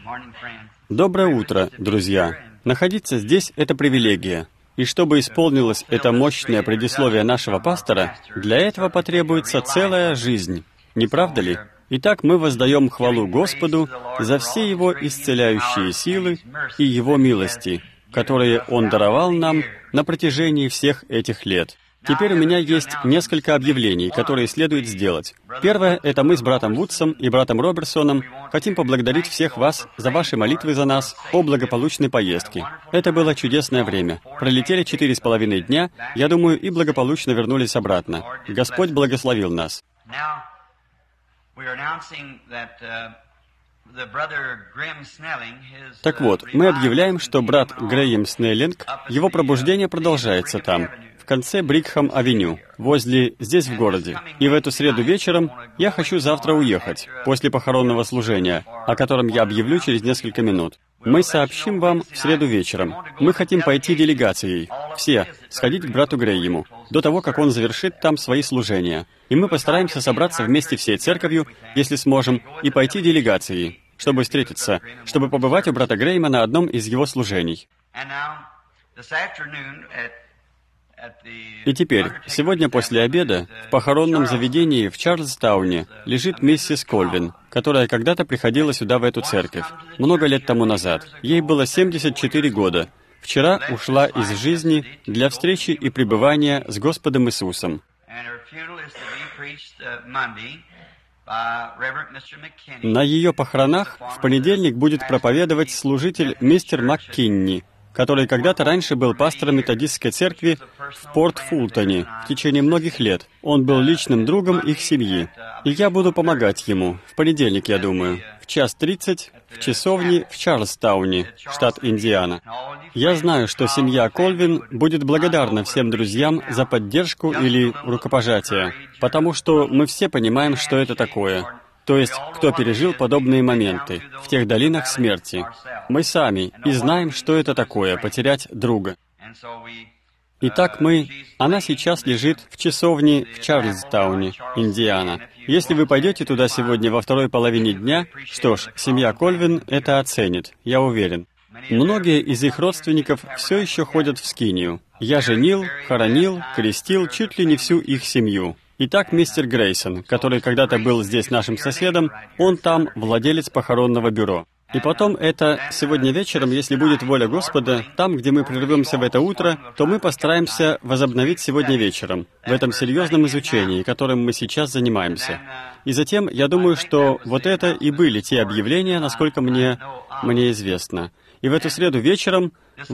Доброе утро, друзья! Находиться здесь — это привилегия. И чтобы исполнилось это мощное предисловие нашего пастора, для этого потребуется целая жизнь. Не правда ли? Итак, мы воздаем хвалу Господу за все Его исцеляющие силы и Его милости, которые Он даровал нам на протяжении всех этих лет. Теперь у меня есть несколько объявлений, которые следует сделать. Первое — это мы с братом Вудсом и братом Робертсоном хотим поблагодарить всех вас за ваши молитвы за нас о благополучной поездке. Это было чудесное время. Пролетели 4,5 дня, я думаю, и благополучно вернулись обратно. Господь благословил нас. Так вот, мы объявляем, что брат Грэем Снеллинг, его пробуждение продолжается там, в конце Брикхэм-авеню, здесь в городе. И в эту среду вечером я хочу завтра уехать, после похоронного служения, о котором я объявлю через несколько минут. Мы сообщим вам в среду вечером. Мы хотим пойти делегацией, все, сходить к брату Грэему, до того, как он завершит там свои служения. И мы постараемся собраться вместе всей церковью, если сможем, и пойти делегацией, чтобы встретиться, чтобы побывать у брата Грэема на одном из его служений. И теперь, сегодня после обеда, в похоронном заведении в Чарльстауне лежит миссис Колвин, которая когда-то приходила сюда, в эту церковь, много лет тому назад. Ей было 74 года. Вчера ушла из жизни для встречи и пребывания с Господом Иисусом. На ее похоронах в понедельник будет проповедовать служитель мистер МакКинни, который когда-то раньше был пастором методистской церкви в Порт-Фултоне в течение многих лет. Он был личным другом их семьи. И я буду помогать ему в понедельник, я думаю, в 1:30 в часовне в Чарльстауне, штат Индиана. Я знаю, что семья Колвин будет благодарна всем друзьям за поддержку или рукопожатие, потому что мы все понимаем, что это такое. То есть, кто пережил подобные моменты в тех долинах смерти. Мы сами и знаем, что это такое — потерять друга. Итак, она сейчас лежит в часовне в Чарльстауне, Индиана. Если вы пойдете туда сегодня во второй половине дня, что ж, семья Колвин это оценит, я уверен. Многие из их родственников все еще ходят в скинию. Я женил, хоронил, крестил чуть ли не всю их семью. Итак, мистер Грейсон, который когда-то был здесь нашим соседом, он там владелец похоронного бюро. И потом сегодня вечером, если будет воля Господа, там, где мы прервемся в это утро, то мы постараемся возобновить сегодня вечером, в этом серьезном изучении, которым мы сейчас занимаемся. И затем, я думаю, что вот это и были те объявления, насколько мне известно. И в эту среду вечером,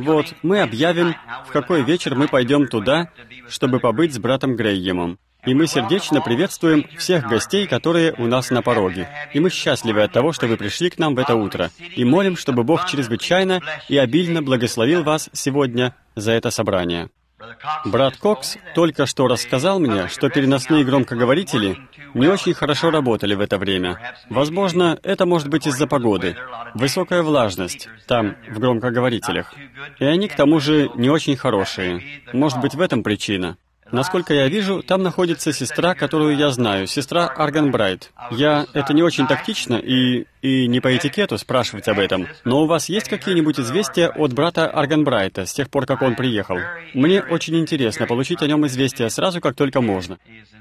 мы объявим, в какой вечер мы пойдем туда, чтобы побыть с братом Грэемом. И мы сердечно приветствуем всех гостей, которые у нас на пороге. И мы счастливы от того, что вы пришли к нам в это утро. И молим, чтобы Бог чрезвычайно и обильно благословил вас сегодня за это собрание. Брат Кокс только что рассказал мне, что переносные громкоговорители не очень хорошо работали в это время. Возможно, это может быть из-за погоды. Высокая влажность там, в громкоговорителях. И они, к тому же, не очень хорошие. Может быть, в этом причина. Насколько я вижу, там находится сестра, которую я знаю, сестра Арганбрайт. Это не очень тактично и не по этикету спрашивать об этом, но у вас есть какие-нибудь известия от брата Арганбрайта с тех пор, как он приехал? Мне очень интересно получить о нем известия сразу, как только можно.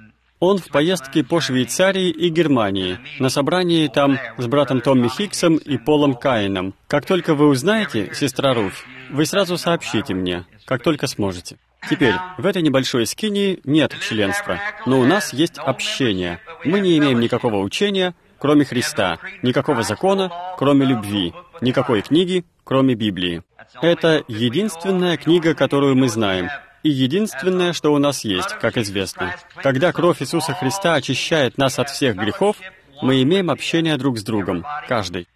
Он в поездке по Швейцарии и Германии, на собрании там с братом Томми Хиксом и Полом Каином. Как только вы узнаете, сестра Руф, вы сразу сообщите мне, как только сможете. Теперь, в этой небольшой скинии нет членства, но у нас есть общение. Мы не имеем никакого учения, кроме Христа, никакого закона, кроме любви, никакой книги, кроме Библии. Это единственная книга, которую мы знаем, и единственное, что у нас есть, как известно. Когда кровь Иисуса Христа очищает нас от всех грехов, мы имеем общение друг с другом, каждый.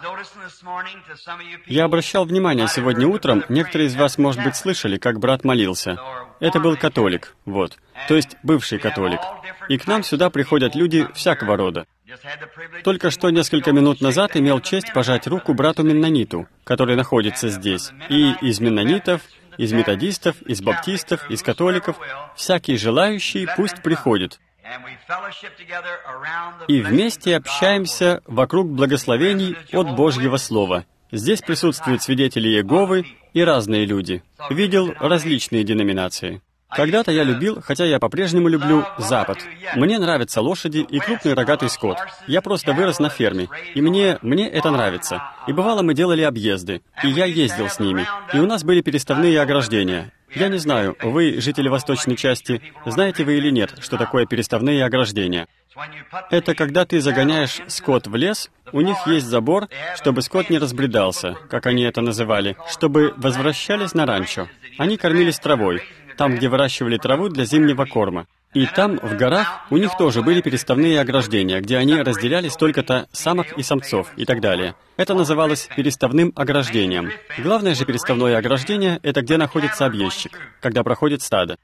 Я обращал внимание сегодня утром, некоторые из вас, может быть, слышали, как брат молился. Это был католик, то есть бывший католик. И к нам сюда приходят люди всякого рода. Только что несколько минут назад имел честь пожать руку брату-меннониту, который находится здесь. И из меннонитов, из методистов, из баптистов, из католиков, всякий желающий пусть приходит. И вместе общаемся вокруг благословений от Божьего Слова. Здесь присутствуют свидетели Иеговы и разные люди. Видел различные деноминации. Когда-то я любил, хотя я по-прежнему люблю, Запад. Мне нравятся лошади и крупный рогатый скот. Я просто вырос на ферме, и мне это нравится. И бывало, мы делали объезды, и я ездил с ними. И у нас были переставные ограждения. Я не знаю, вы, жители восточной части, знаете вы или нет, что такое переставные ограждения? Это когда ты загоняешь скот в лес, у них есть забор, чтобы скот не разбредался, как они это называли, чтобы возвращались на ранчо. Они кормились травой, там, где выращивали траву для зимнего корма. И там, в горах, у них тоже были переставные ограждения, где они разделяли столько-то самок и самцов и так далее. Это называлось переставным ограждением. Главное же переставное ограждение — это где находится объездчик, когда проходит стадо.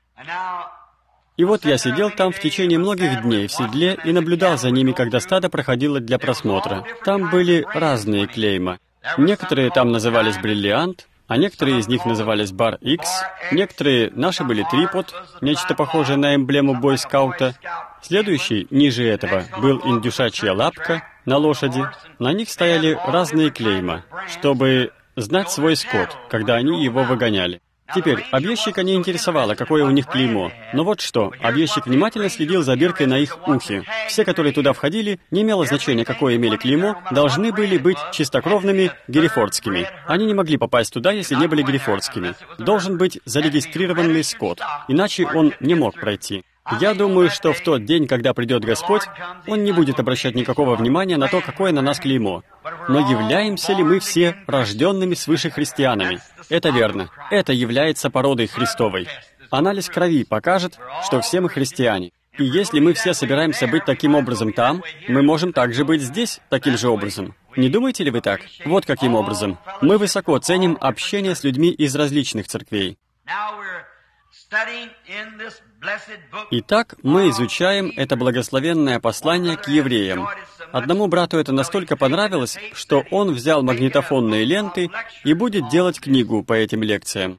И вот я сидел там в течение многих дней в седле и наблюдал за ними, когда стадо проходило для просмотра. Там были разные клейма. Некоторые там назывались «Бриллиант», а некоторые из них назывались «Бар Икс», некоторые наши были «Трипод», нечто похожее на эмблему бойскаута. Следующий, ниже этого, был индюшачья лапка на лошади. На них стояли разные клейма, чтобы знать свой скот, когда они его выгоняли. Теперь, объездчика не интересовало, какое у них клеймо. Но вот что, объездчик внимательно следил за биркой на их ухе. Все, которые туда входили, не имело значения, какое имели клеймо, должны были быть чистокровными герефордскими. Они не могли попасть туда, если не были герефордскими. Должен быть зарегистрированный скот, иначе он не мог пройти. Я думаю, что в тот день, когда придет Господь, Он не будет обращать никакого внимания на то, какое на нас клеймо. Но являемся ли мы все рожденными свыше христианами? Это верно. Это является породой Христовой. Анализ крови покажет, что все мы христиане. И если мы все собираемся быть таким образом там, мы можем также быть здесь таким же образом. Не думаете ли вы так? Вот каким образом. Мы высоко ценим общение с людьми из различных церквей. Итак, мы изучаем это благословенное послание к евреям. Одному брату это настолько понравилось, что он взял магнитофонные ленты и будет делать книгу по этим лекциям.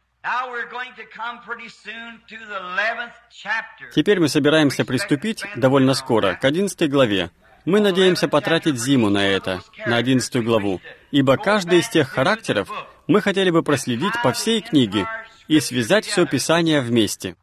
Теперь мы собираемся приступить довольно скоро к 11 главе. Мы надеемся потратить зиму на это, на 11 главу, ибо каждый из тех характеров мы хотели бы проследить по всей книге и связать все Писание вместе.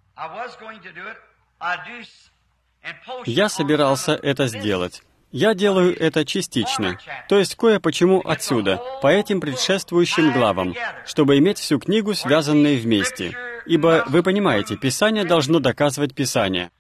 Я собирался это сделать. Я делаю это частично, то есть кое-почему отсюда, по этим предшествующим главам, чтобы иметь всю книгу, связанные вместе. Ибо, вы понимаете, Писание должно доказывать Писание.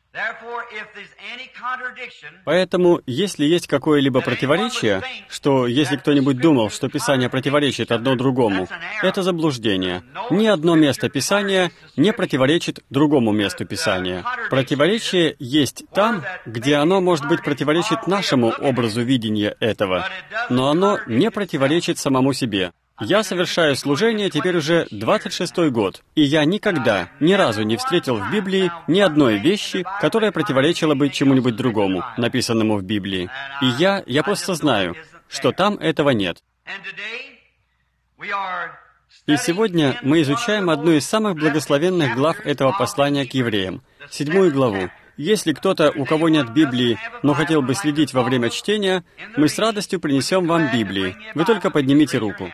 Поэтому, если есть какое-либо противоречие, что если кто-нибудь думал, что Писание противоречит одно другому, это заблуждение. Ни одно место Писания не противоречит другому месту Писания. Противоречие есть там, где оно, может быть, противоречит нашему образу видения этого, но оно не противоречит самому себе. Я совершаю служение теперь уже 26-й год, и я никогда, ни разу не встретил в Библии ни одной вещи, которая противоречила бы чему-нибудь другому, написанному в Библии. И я просто знаю, что там этого нет. И сегодня мы изучаем одну из самых благословенных глав этого послания к евреям, 7 главу. Если кто-то, у кого нет Библии, но хотел бы следить во время чтения, мы с радостью принесем вам Библии. Вы только поднимите руку.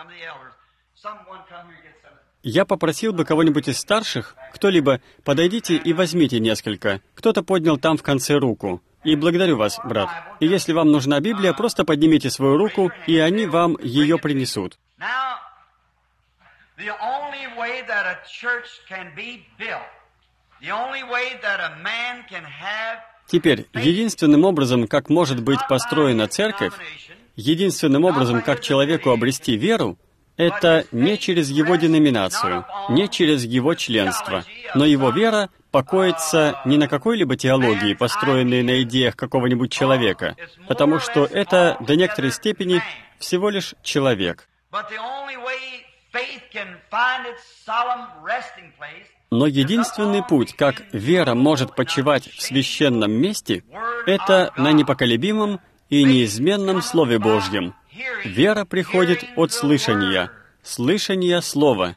Я попросил бы кого-нибудь из старших, кто-либо, подойдите и возьмите несколько. Кто-то поднял там в конце руку. И благодарю вас, брат. И если вам нужна Библия, просто поднимите свою руку, и они вам ее принесут. Теперь, единственным образом, как может быть построена церковь, единственным образом, как человеку обрести веру, это не через его деноминацию, не через его членство, но его вера покоится не на какой-либо теологии, построенной на идеях какого-нибудь человека, потому что это до некоторой степени всего лишь человек. Но единственный путь, как вера может почивать в священном месте, это на непоколебимом и неизменном Слове Божьем. Вера приходит от слышания, слышания Слова.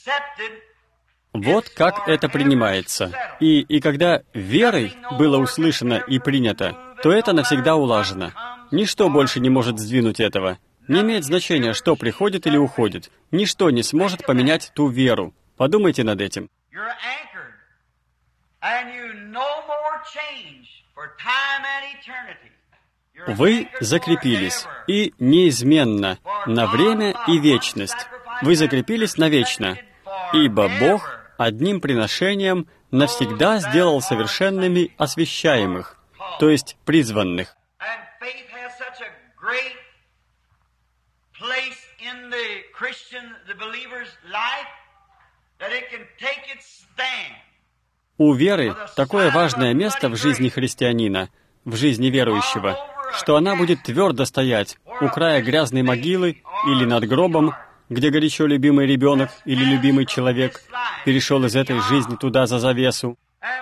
Вот как это принимается. И когда верой было услышано и принято, то это навсегда улажено. Ничто больше не может сдвинуть этого. Не имеет значения, что приходит или уходит. Ничто не сможет поменять ту веру. Подумайте над этим. Вы закрепились, и неизменно, на время и вечность. Вы закрепились навечно, ибо Бог одним приношением навсегда сделал совершенными освящаемых, то есть призванных. У веры такое важное место в жизни христианина, в жизни верующего, что она будет твердо стоять у края грязной могилы или над гробом, где горячо любимый ребенок или любимый человек перешел из этой жизни туда за завесу.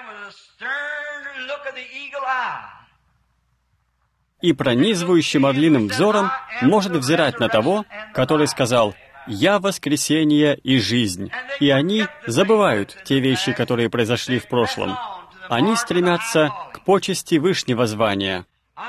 И пронизывающим орлиным взором может взирать на того, который сказал: «Я воскресение и жизнь». И они забывают те вещи, которые произошли в прошлом. Они стремятся к почести вышнего звания.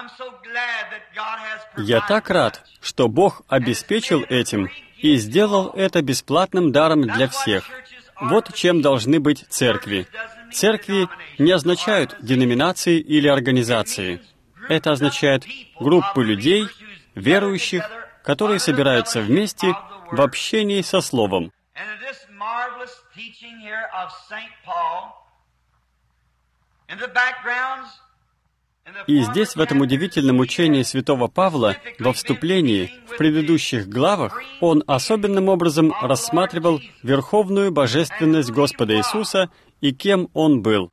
Я так рад, что Бог обеспечил этим и сделал это бесплатным даром для всех. Вот чем должны быть церкви. Церкви не означают деноминации или организации. Это означает группу людей, верующих, которые собираются вместе в общении со Словом. И здесь, в этом удивительном учении святого Павла, во вступлении, в предыдущих главах, он особенным образом рассматривал верховную божественность Господа Иисуса и кем Он был.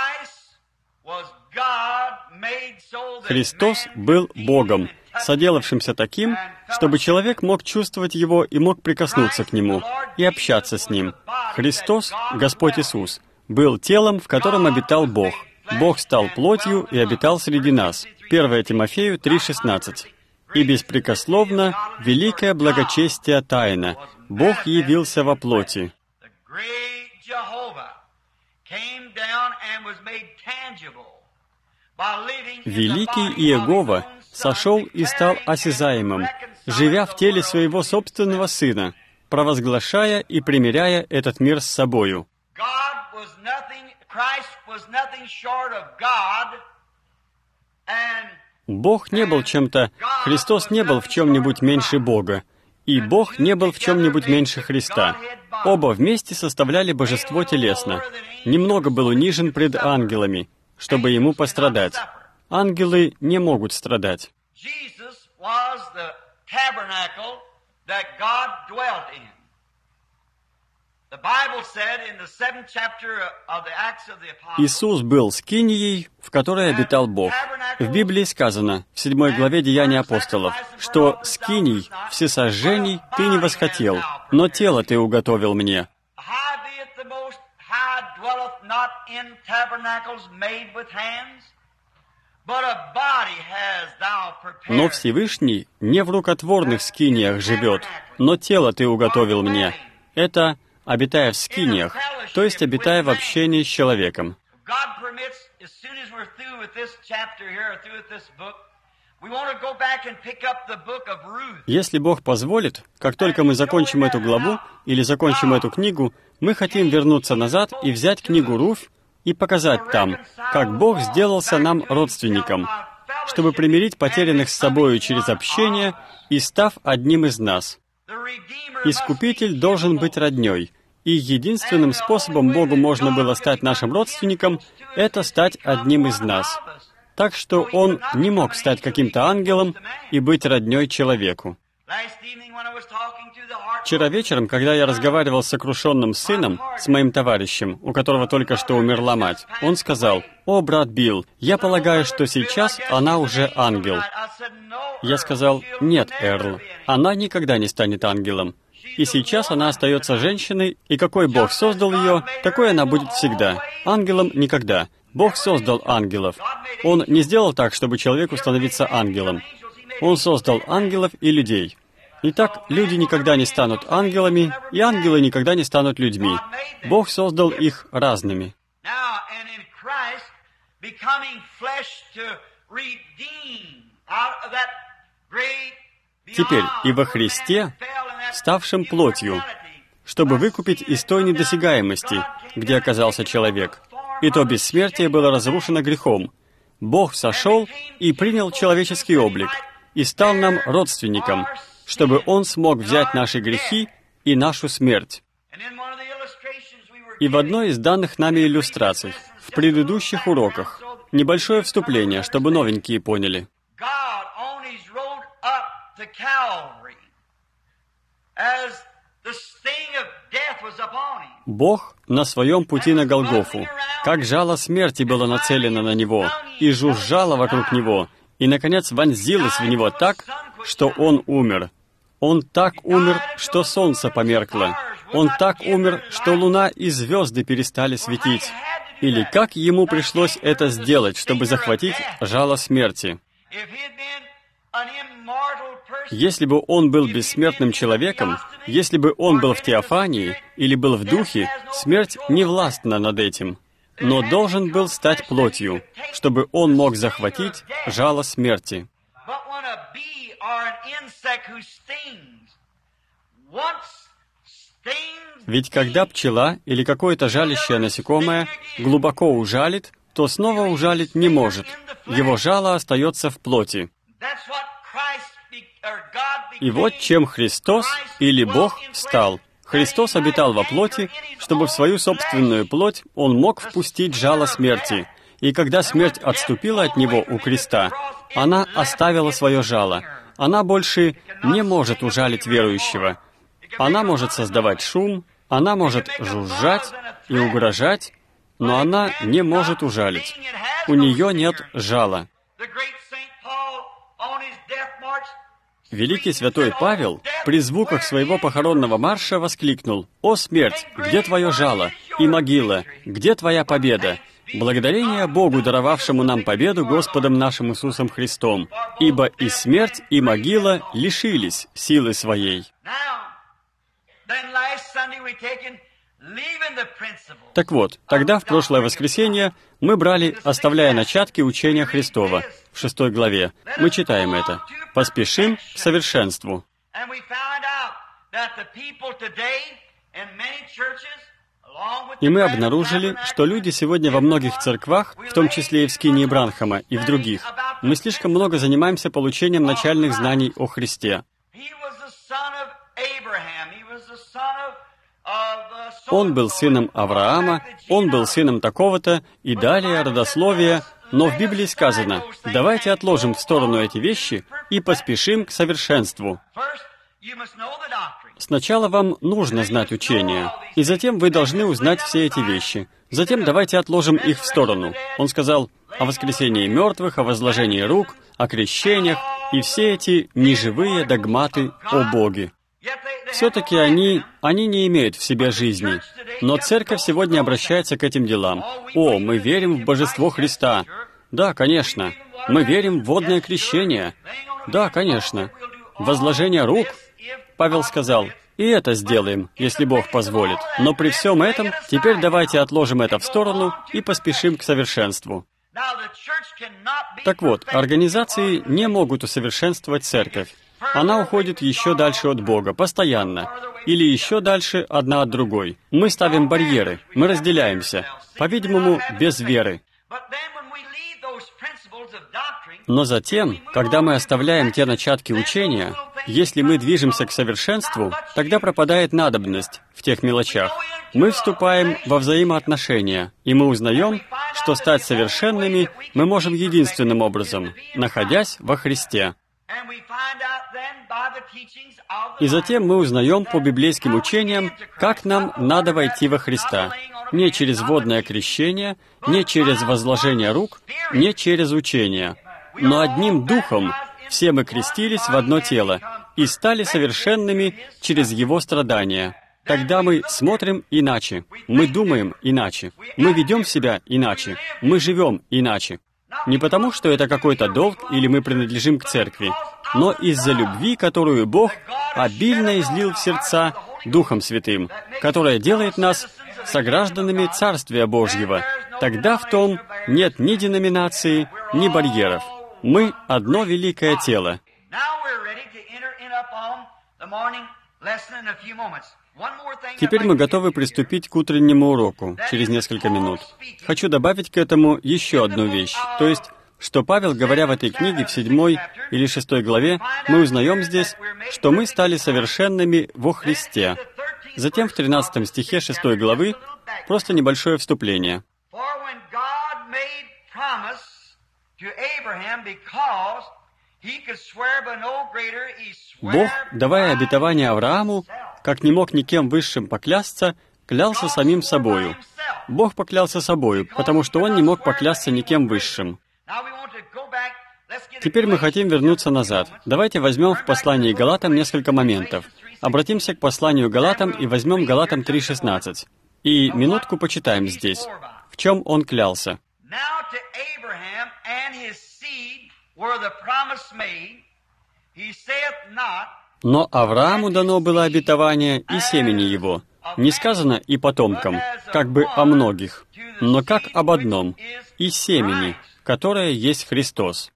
Христос был Богом, соделавшимся таким, чтобы человек мог чувствовать Его и мог прикоснуться к Нему и общаться с Ним. Христос, Господь Иисус, был телом, в котором обитал Бог. Бог стал плотью и обитал среди нас. 1 Тимофею 3,16. И беспрекословно великое благочестие тайна. Бог явился во плоти. Великий Иегова сошел и стал осязаемым, живя в теле своего собственного Сына, провозглашая и примиряя этот мир с собою. Бог не был чем-то, Христос не был в чем-нибудь меньше Бога, и Бог не был в чем-нибудь меньше Христа. Оба вместе составляли божество телесно. Немного был унижен пред ангелами, чтобы ему пострадать. Ангелы не могут страдать. Иисус был скинией, в которой обитал Бог. В Библии сказано, в 7 главе Деяний апостолов, что «скиний, всесожжений ты не восхотел, но тело ты уготовил мне». Но Всевышний не в рукотворных скиниях живет, но тело ты уготовил мне. Это обитая в скиниях, то есть обитая в общении с человеком. Если Бог позволит, как только мы закончим эту главу или закончим эту книгу, мы хотим вернуться назад и взять книгу Руфь и показать там, как Бог сделался нам родственником, чтобы примирить потерянных с собою через общение и став одним из нас. Искупитель должен быть роднёй, и единственным способом Богу можно было стать нашим родственником — это стать одним из нас. Так что Он не мог стать каким-то ангелом и быть роднёй человеку. Вчера вечером, когда я разговаривал с сокрушенным сыном, с моим товарищем, у которого только что умерла мать, он сказал: «О, брат Билл, я полагаю, что сейчас она уже ангел». Я сказал: «Нет, Эрл, она никогда не станет ангелом. И сейчас она остается женщиной, и какой Бог создал ее, такой она будет всегда. Ангелом никогда. Бог создал ангелов. Он не сделал так, чтобы человеку становиться ангелом. Он создал ангелов и людей. Итак, люди никогда не станут ангелами, и ангелы никогда не станут людьми. Бог создал их разными. Теперь и во Христе, ставшем плотью, чтобы выкупить из той недосягаемости, где оказался человек, и то бессмертие было разрушено грехом. Бог сошел и принял человеческий облик, и стал нам родственником, чтобы Он смог взять наши грехи и нашу смерть. И в одной из данных нами иллюстраций, в предыдущих уроках, небольшое вступление, чтобы новенькие поняли. Бог на своем пути на Голгофу, как жало смерти было нацелено на Него, и жужжало вокруг Него, и, наконец, вонзилось в Него так, что Он умер. Он так умер, что солнце померкло. Он так умер, что луна и звезды перестали светить. Или как Ему пришлось это сделать, чтобы захватить жало смерти? Если бы Он был бессмертным человеком, если бы Он был в теофании или был в духе, смерть не властна над этим, но должен был стать плотью, чтобы Он мог захватить жало смерти. Ведь когда пчела или какое-то жалящее насекомое глубоко ужалит, то снова ужалить не может. Его жало остается в плоти. И вот чем Христос или Бог стал. Христос обитал во плоти, чтобы в свою собственную плоть Он мог впустить жало смерти. И когда смерть отступила от Него у креста, она оставила свое жало. Она больше не может ужалить верующего. Она может создавать шум, она может жужжать и угрожать, но она не может ужалить. У нее нет жала. Великий святой Павел при звуках своего похоронного марша воскликнул: «О смерть, где твое жало? И могила, где твоя победа? Благодарение Богу, даровавшему нам победу Господом нашим Иисусом Христом, ибо и смерть, и могила лишились силы своей». Так вот, тогда в прошлое воскресенье мы брали, оставляя начатки учения Христова, в 6 главе. Мы читаем это. «Поспешим к совершенству». И мы обнаружили, что люди сегодня во многих церквах, в том числе и в Скинии Бранхама, и в других, мы слишком много занимаемся получением начальных знаний о Христе. Он был сыном Авраама, он был сыном такого-то, и далее родословие. Но в Библии сказано: давайте отложим в сторону эти вещи и поспешим к совершенству. Сначала вам нужно знать учение, и затем вы должны узнать все эти вещи. Затем давайте отложим их в сторону. Он сказал о воскресении мертвых, о возложении рук, о крещениях и все эти неживые догматы о Боге. Все-таки они не имеют в себе жизни. Но церковь сегодня обращается к этим делам. О, мы верим в божество Христа. Да, конечно. Мы верим в водное крещение. Да, конечно. Возложение рук. Павел сказал: и это сделаем, если Бог позволит. Но при всем этом, теперь давайте отложим это в сторону и поспешим к совершенству. Так вот, организации не могут усовершенствовать церковь. Она уходит еще дальше от Бога, постоянно, или еще дальше одна от другой. Мы ставим барьеры, мы разделяемся, по-видимому, без веры. Но затем, когда мы оставляем те начатки учения, если мы движемся к совершенству, тогда пропадает надобность в тех мелочах. Мы вступаем во взаимоотношения, и мы узнаем, что стать совершенными мы можем единственным образом, находясь во Христе. И затем мы узнаем по библейским учениям, как нам надо войти во Христа. Не через водное крещение, не через возложение рук, не через учение, но одним духом все мы крестились в одно тело и стали совершенными через Его страдания. Тогда мы смотрим иначе, мы думаем иначе, мы ведем себя иначе, мы живем иначе. Не потому, что это какой-то долг или мы принадлежим к церкви, но из-за любви, которую Бог обильно излил в сердца Духом Святым, которая делает нас согражданами Царствия Божьего. Тогда в том нет ни деноминации, ни барьеров. Мы одно великое тело. Теперь мы готовы приступить к утреннему уроку через несколько минут. Хочу добавить к этому еще одну вещь, то есть, что Павел, говоря в этой книге, в 7 или 6 главе, мы узнаем здесь, что мы стали совершенными во Христе. Затем в 13 стихе 6 главы просто небольшое вступление. Бог, давая обетование Аврааму, как не мог никем высшим поклясться, клялся самим собою. Бог поклялся собою, потому что Он не мог поклясться никем высшим. Теперь мы хотим вернуться назад. Давайте возьмем в послании Галатам несколько моментов. Обратимся к посланию Галатам и возьмем Галатам 3:16. И минутку почитаем здесь. В чем он клялся? Но Аврааму дано было обетование и семени его. Не сказано и потомкам, как бы о многих, но как об одном, и семени, которое есть Христос.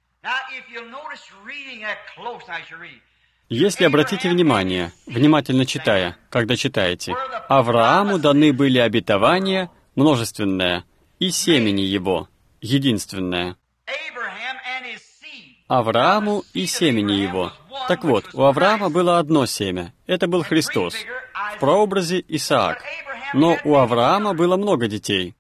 Если обратите внимание, внимательно читая, когда читаете, Аврааму даны были обетования, множественное, и семени его, единственное. Аврааму и семени его. Так вот, у Авраама было одно семя, это был Христос, в прообразе Исаак. Но у Авраама было много детей.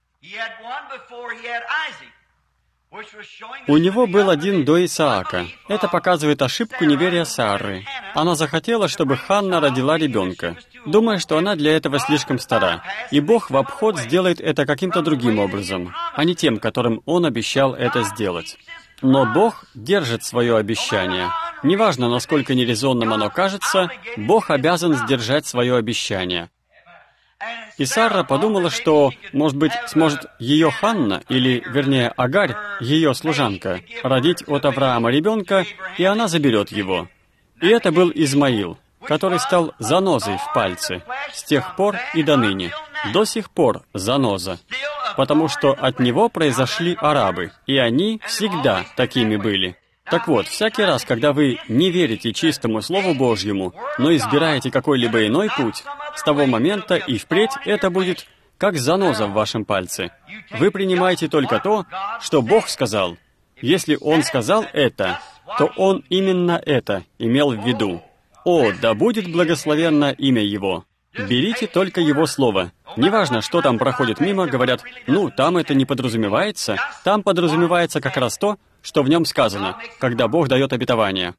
У него был один до Исаака. Это показывает ошибку неверия Сары. Она захотела, чтобы Ханна родила ребенка, думая, что она для этого слишком стара. И Бог в обход сделает это каким-то другим образом, а не тем, которым Он обещал это сделать. Но Бог держит свое обещание. Неважно, насколько нерезонным оно кажется, Бог обязан сдержать свое обещание. И Сара подумала, что, может быть, сможет ее Ханна, или, вернее, Агарь, ее служанка, родить от Авраама ребенка, и она заберет его. И это был Измаил, который стал занозой в пальце, с тех пор и до ныне. До сих пор заноза. Потому что от него произошли арабы, и они всегда такими были. Так вот, всякий раз, когда вы не верите чистому Слову Божьему, но избираете какой-либо иной путь, с того момента и впредь это будет как заноза в вашем пальце. Вы принимаете только то, что Бог сказал. Если Он сказал это, то Он именно это имел в виду. О, да будет благословенно имя Его. Берите только Его Слово. Неважно, что там проходит мимо, говорят, ну, там это не подразумевается. Там подразумевается как раз то, что в нем сказано, когда Бог дает обетование.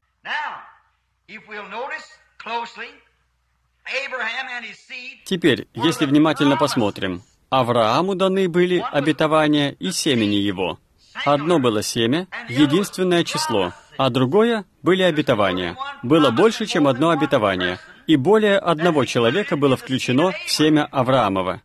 Теперь, если внимательно посмотрим, Аврааму даны были обетования и семени его. Одно было семя, единственное число, а другое были обетования. Было больше, чем одно обетование, и более одного человека было включено в семя Авраамова.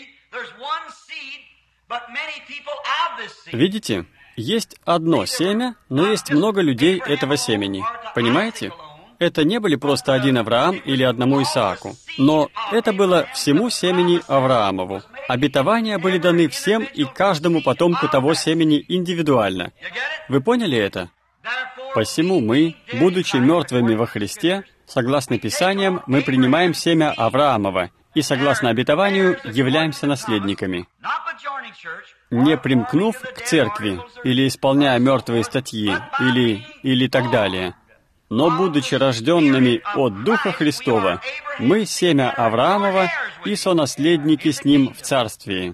Видите? Есть одно семя, но есть много людей этого семени. Понимаете? Это не были просто один Авраам или одному Исааку, но это было всему семени Авраамову. Обетования были даны всем и каждому потомку того семени индивидуально. Вы поняли это? Посему мы, будучи мертвыми во Христе, согласно Писаниям, мы принимаем семя Авраамова и, согласно обетованию, являемся наследниками. Не примкнув к церкви, или исполняя мертвые статьи, или так далее, но, будучи рожденными от Духа Христова, мы семя Авраамова и сонаследники с Ним в Царствии.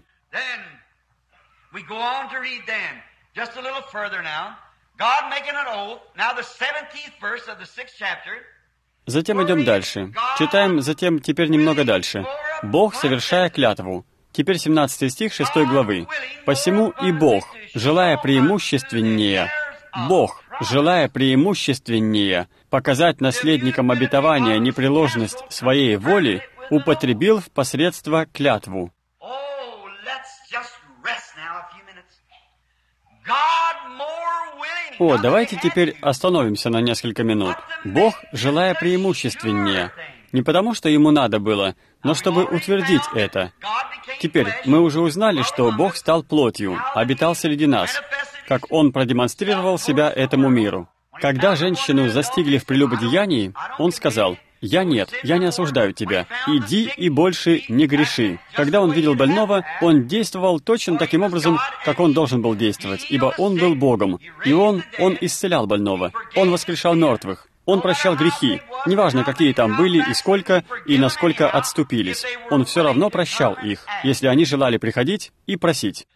Затем идем дальше. Читаем затем теперь немного дальше. «Бог, совершая клятву». Теперь 17 стих 6 главы. «Посему и Бог, желая преимущественнее, Бог, желая преимущественнее показать наследникам обетования непреложность своей воли, употребил в посредство клятву». Давайте теперь остановимся на несколько минут. Бог, желая преимущественнее, не потому, что Ему надо было, но чтобы утвердить это. Теперь мы уже узнали, что Бог стал плотью, обитал среди нас, как Он продемонстрировал себя этому миру. Когда женщину застигли в прелюбодеянии, Он сказал: «Я не осуждаю тебя. Иди и больше не греши». Когда Он видел больного, Он действовал точно таким образом, как Он должен был действовать, ибо Он был Богом, и Он исцелял больного, Он воскрешал мертвых, Он прощал грехи, неважно, какие там были и сколько, и насколько отступились. Он все равно прощал их, если они желали приходить и просить.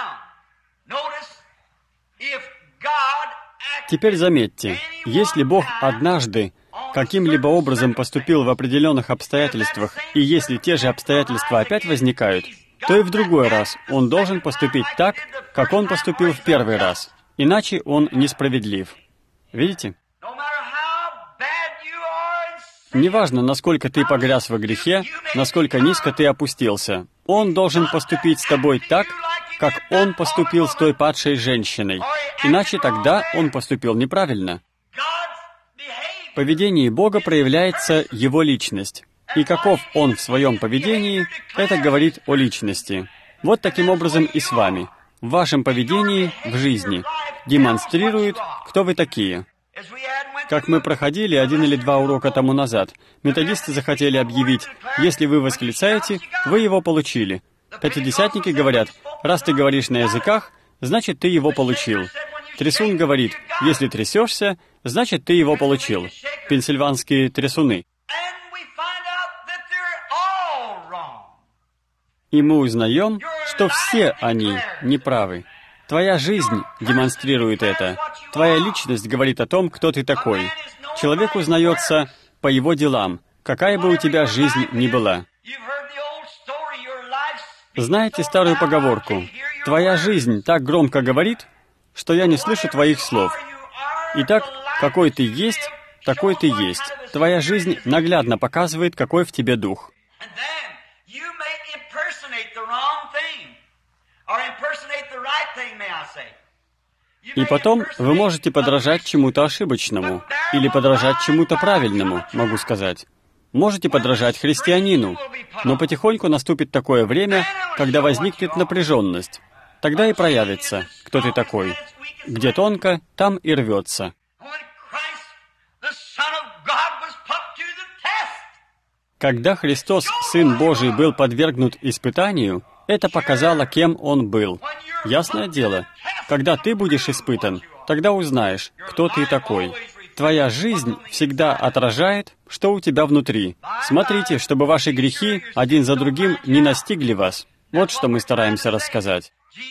Теперь заметьте, если Бог однажды каким-либо образом поступил в определенных обстоятельствах, и если те же обстоятельства опять возникают, то и в другой раз Он должен поступить так, как Он поступил в первый раз. Иначе Он несправедлив. Видите? Неважно, насколько ты погряз во грехе, насколько низко ты опустился, Он должен поступить с тобой так, как Он поступил с той падшей женщиной. Иначе тогда Он поступил неправильно. В поведении Бога проявляется Его личность. И каков Он в своем поведении, это говорит о личности. Вот таким образом и с вами. В вашем поведении, в жизни, демонстрирует, кто вы такие. Как мы проходили 1 или 2 урока тому назад, методисты захотели объявить: если вы восклицаете, вы его получили. Пятидесятники говорят: раз ты говоришь на языках, значит, ты его получил. Трясун говорит: если трясешься, значит, ты его получил. Пенсильванские трясуны. И мы узнаем, что все они неправы. Твоя жизнь демонстрирует это. Твоя личность говорит о том, кто ты такой. Человек узнается по его делам, какая бы у тебя жизнь ни была. Знаете старую поговорку? Твоя жизнь так громко говорит, что я не слышу твоих слов. Итак, какой ты есть, такой ты есть. Твоя жизнь наглядно показывает, какой в тебе дух. И потом вы можете подражать чему-то ошибочному, или подражать чему-то правильному, могу сказать. Можете подражать христианину, но потихоньку наступит такое время, когда возникнет напряженность. Тогда и проявится, кто ты такой. Где тонко, там и рвется. Когда Христос, Сын Божий, был подвергнут испытанию, это показало, кем Он был. Ясное дело, когда ты будешь испытан, тогда узнаешь, кто ты такой. Твоя жизнь всегда отражает, что у тебя внутри. Смотрите, чтобы ваши грехи один за другим не настигли вас. Вот что мы стараемся рассказать.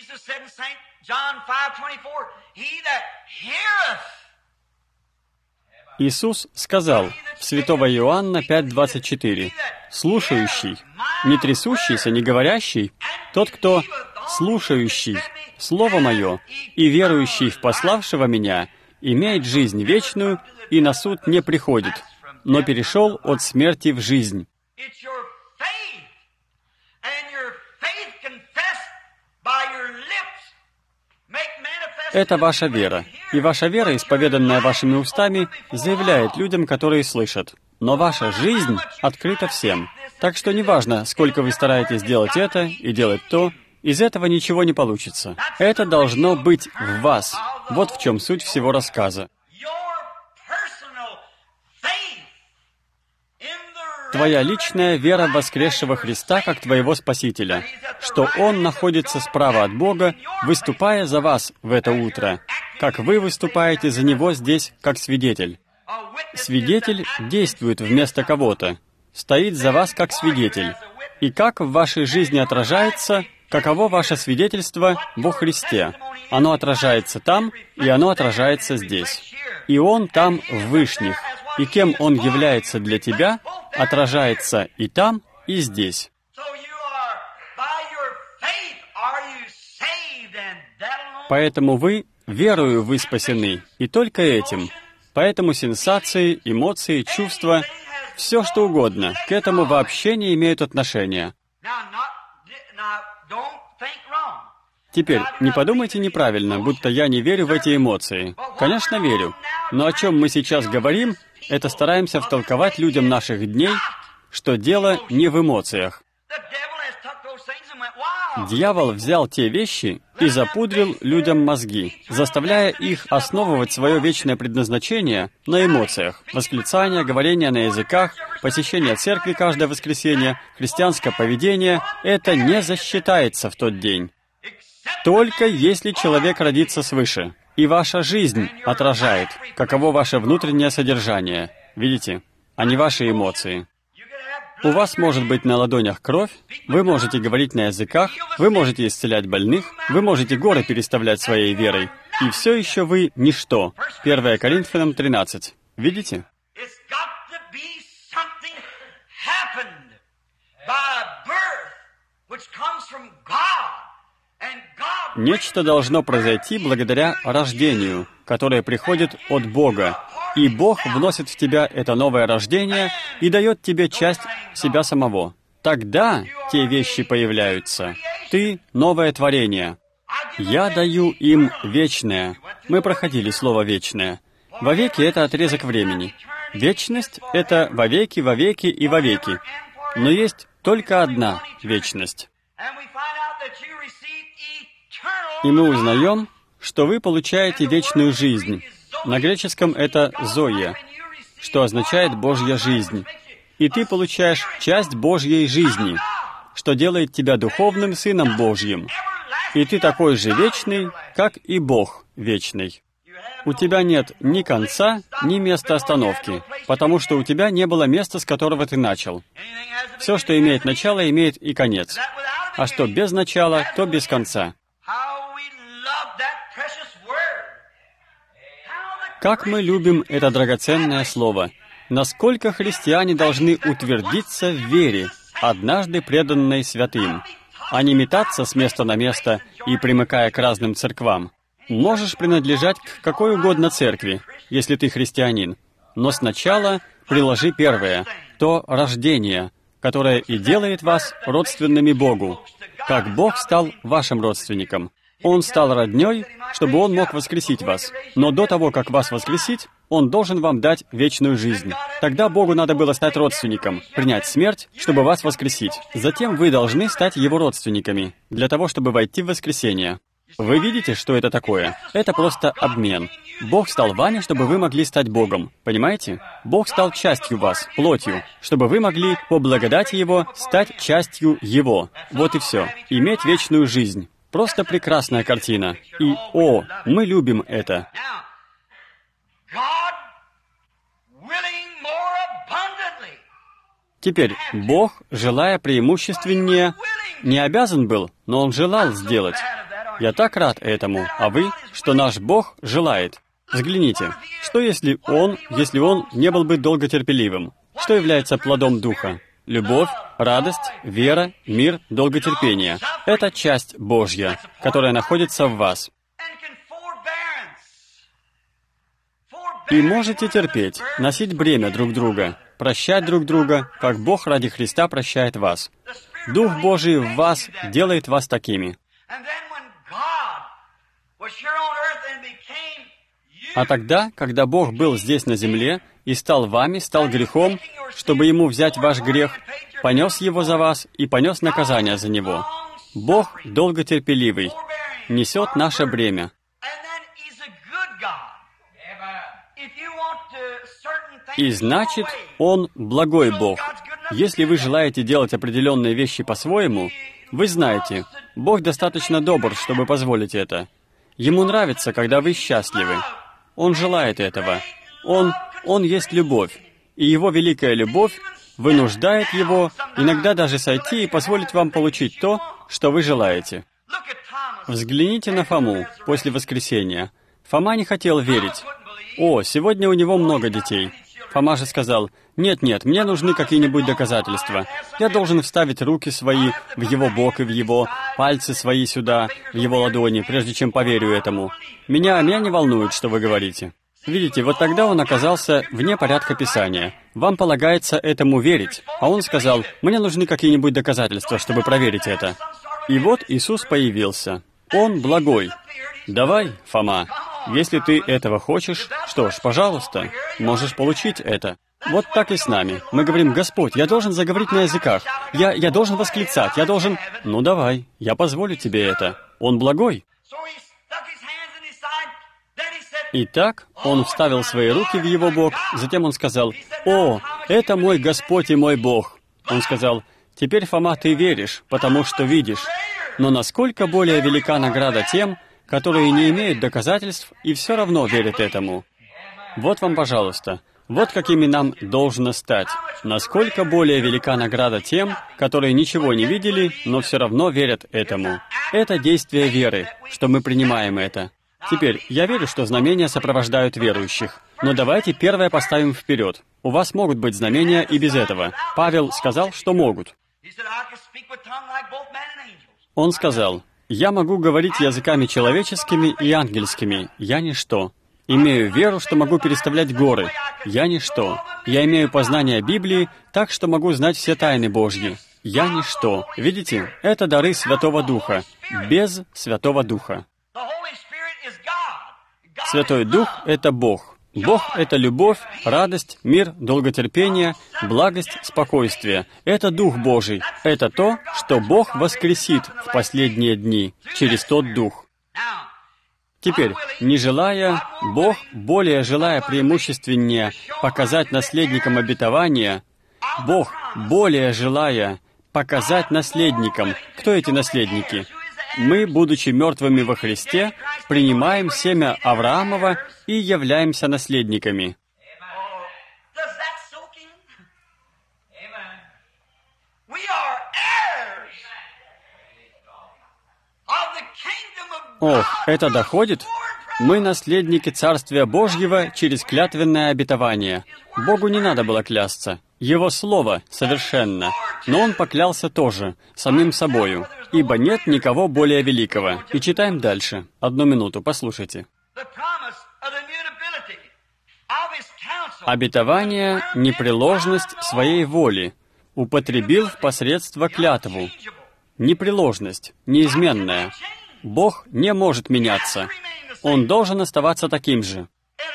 Иисус сказал в Святого Иоанна 5:24: «Слушающий, не трясущийся, не говорящий, тот, кто слушающий Слово Мое и верующий в пославшего Меня, имеет жизнь вечную и на суд не приходит, но перешел от смерти в жизнь». Это ваша вера. И ваша вера, исповеданная вашими устами, заявляет людям, которые слышат. Но ваша жизнь открыта всем. Так что неважно, сколько вы стараетесь делать это и делать то, из этого ничего не получится. Это должно быть в вас. Вот в чем суть всего рассказа. Твоя личная вера в воскресшего Христа как твоего Спасителя, что Он находится справа от Бога, выступая за вас в это утро, как вы выступаете за Него здесь как свидетель. Свидетель действует вместо кого-то, стоит за вас как свидетель. И как в вашей жизни отражается, каково ваше свидетельство во Христе? Оно отражается там, и оно отражается здесь. И Он там в вышних. И кем Он является для тебя, отражается и там, и здесь. Поэтому верою вы спасены, и только этим. Поэтому сенсации, эмоции, чувства, все что угодно, к этому вообще не имеют отношения. Теперь, не подумайте неправильно, будто я не верю в эти эмоции. Конечно, верю. Но о чем мы сейчас говорим, это стараемся втолковать людям наших дней, что дело не в эмоциях. Дьявол взял те вещи и запудрил людям мозги, заставляя их основывать свое вечное предназначение на эмоциях. Восклицания, говорение на языках, посещение церкви каждое воскресенье, христианское поведение — это не засчитается в тот день. Только если человек родится свыше, и ваша жизнь отражает, каково ваше внутреннее содержание. Видите? А не ваши эмоции. У вас может быть на ладонях кровь, вы можете говорить на языках, вы можете исцелять больных, вы можете горы переставлять своей верой, и все еще вы ничто. 1 Коринфянам 13. Видите? Нечто должно произойти благодаря рождению, которое приходит от Бога. И Бог вносит в тебя это новое рождение и дает тебе часть себя самого. Тогда те вещи появляются. Ты — новое творение. Я даю им вечное. Мы проходили слово «вечное». Вовеки — это отрезок времени. Вечность — это вовеки, вовеки и вовеки. Но есть только одна вечность. И мы узнаем, что вы получаете вечную жизнь. На греческом это «зоя», что означает «Божья жизнь». И ты получаешь часть Божьей жизни, что делает тебя духовным Сыном Божьим. И ты такой же вечный, как и Бог вечный. У тебя нет ни конца, ни места остановки, потому что у тебя не было места, с которого ты начал. Все, что имеет начало, имеет и конец. А что без начала, то без конца. Как мы любим это драгоценное слово! Насколько христиане должны утвердиться в вере, однажды преданной святым, а не метаться с места на место и примыкая к разным церквам. Можешь принадлежать к какой угодно церкви, если ты христианин, но сначала приложи первое, то рождение, которое и делает вас родственными Богу, как Бог стал вашим родственником. Он стал роднёй, чтобы Он мог воскресить вас. Но до того, как вас воскресить, Он должен вам дать вечную жизнь. Тогда Богу надо было стать родственником, принять смерть, чтобы вас воскресить. Затем вы должны стать Его родственниками, для того, чтобы войти в воскресение. Вы видите, что это такое? Это просто обмен. Бог стал вами, чтобы вы могли стать Богом. Понимаете? Бог стал частью вас, плотью, чтобы вы могли по благодати Его стать частью Его. Вот и все. Иметь вечную жизнь. Просто прекрасная картина. И, мы любим это. Теперь, Бог, желая преимущественнее, не обязан был, но Он желал сделать. Я так рад этому. А вы, что наш Бог желает. Взгляните, что если Он не был бы долготерпеливым? Что является плодом Духа? Любовь, радость, вера, мир, долготерпение. Это часть Божья, которая находится в вас. И можете терпеть, носить бремя друг друга, прощать друг друга, как Бог ради Христа прощает вас. Дух Божий в вас делает вас такими. А тогда, когда Бог был здесь на земле и стал вами, стал грехом, чтобы Ему взять ваш грех, понес его за вас и понес наказание за него. Бог долготерпеливый, несет наше бремя. И значит, Он благой Бог. Если вы желаете делать определенные вещи по-своему, вы знаете, Бог достаточно добр, чтобы позволить это. Ему нравится, когда вы счастливы. Он желает этого. Он есть любовь. И Его великая любовь вынуждает Его иногда даже сойти и позволить вам получить то, что вы желаете. Взгляните на Фому после воскресения. Фома не хотел верить. Сегодня у него много детей. Фома же сказал: «Нет, мне нужны какие-нибудь доказательства. Я должен вставить руки свои в его бок и в его пальцы свои сюда, в его ладони, прежде чем поверю этому. Меня не волнует, что вы говорите». Видите, вот тогда он оказался вне порядка Писания. Вам полагается этому верить. А он сказал: «Мне нужны какие-нибудь доказательства, чтобы проверить это». И вот Иисус появился. Он благой. Давай, Фома, если ты этого хочешь, что ж, пожалуйста, можешь получить это. Вот так и с нами. Мы говорим: Господь, я должен заговорить на языках. Я должен восклицать, я должен... Ну давай, я позволю тебе это. Он благой. Итак, он вставил свои руки в его бок, затем он сказал: «О, это мой Господь и мой Бог». Он сказал: «Теперь, Фома, ты веришь, потому что видишь. Но насколько более велика награда тем, которые не имеют доказательств и все равно верят этому». Вот вам, пожалуйста. Вот какими нам должно стать. Насколько более велика награда тем, которые ничего не видели, но все равно верят этому. Это действие веры, что мы принимаем это. Теперь, я верю, что знамения сопровождают верующих. Но давайте первое поставим вперед. У вас могут быть знамения и без этого. Павел сказал, что могут. Он сказал: «Я могу говорить языками человеческими и ангельскими. Я ничто. Имею веру, что могу переставлять горы. Я ничто. Я имею познание Библии, так что могу знать все тайны Божьи. Я ничто». Видите, это дары Святого Духа. Без Святого Духа. Святой Дух — это Бог. Бог — это любовь, радость, мир, долготерпение, благость, спокойствие. Это Дух Божий. Это то, что Бог воскресит в последние дни через тот Дух. Теперь, не желая, Бог, более желая преимущественнее показать наследникам обетования, Бог, более желая показать наследникам, кто эти наследники? Мы, будучи мертвыми во Христе, принимаем семя Авраамова и являемся наследниками. Ох, это доходит? Мы наследники Царствия Божьего через клятвенное обетование. Богу не надо было клясться. Его Слово совершенно. Но Он поклялся тоже, самим собою. «Ибо нет никого более великого». И читаем дальше. 1 минуту, послушайте. «Обетование, непреложность своей воли, употребил в посредство клятву». Непреложность, неизменная. Бог не может меняться. Он должен оставаться таким же.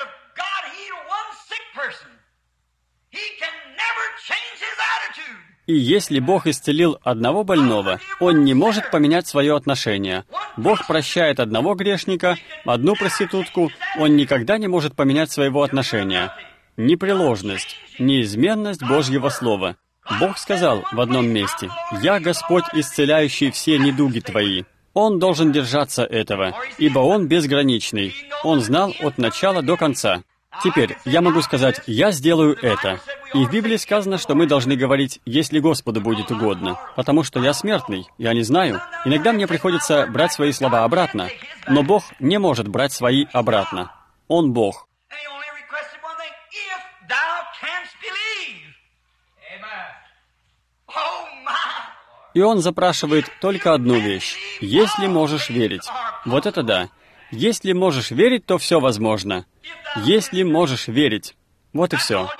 И если Бог исцелил одного больного, Он не может поменять свое отношение. Бог прощает одного грешника, одну проститутку, Он никогда не может поменять своего отношения. Непреложность, неизменность Божьего Слова. Бог сказал в одном месте: «Я Господь, исцеляющий все недуги твои». Он должен держаться этого, ибо Он безграничный. Он знал от начала до конца. Теперь я могу сказать: «Я сделаю это». И в Библии сказано, что мы должны говорить: «Если Господу будет угодно», потому что я смертный, я не знаю. Иногда мне приходится брать свои слова обратно, но Бог не может брать свои обратно. Он Бог. И Он запрашивает только одну вещь: «Если можешь верить». Вот это да. Если можешь верить, то все возможно. Если можешь верить. Вот и все.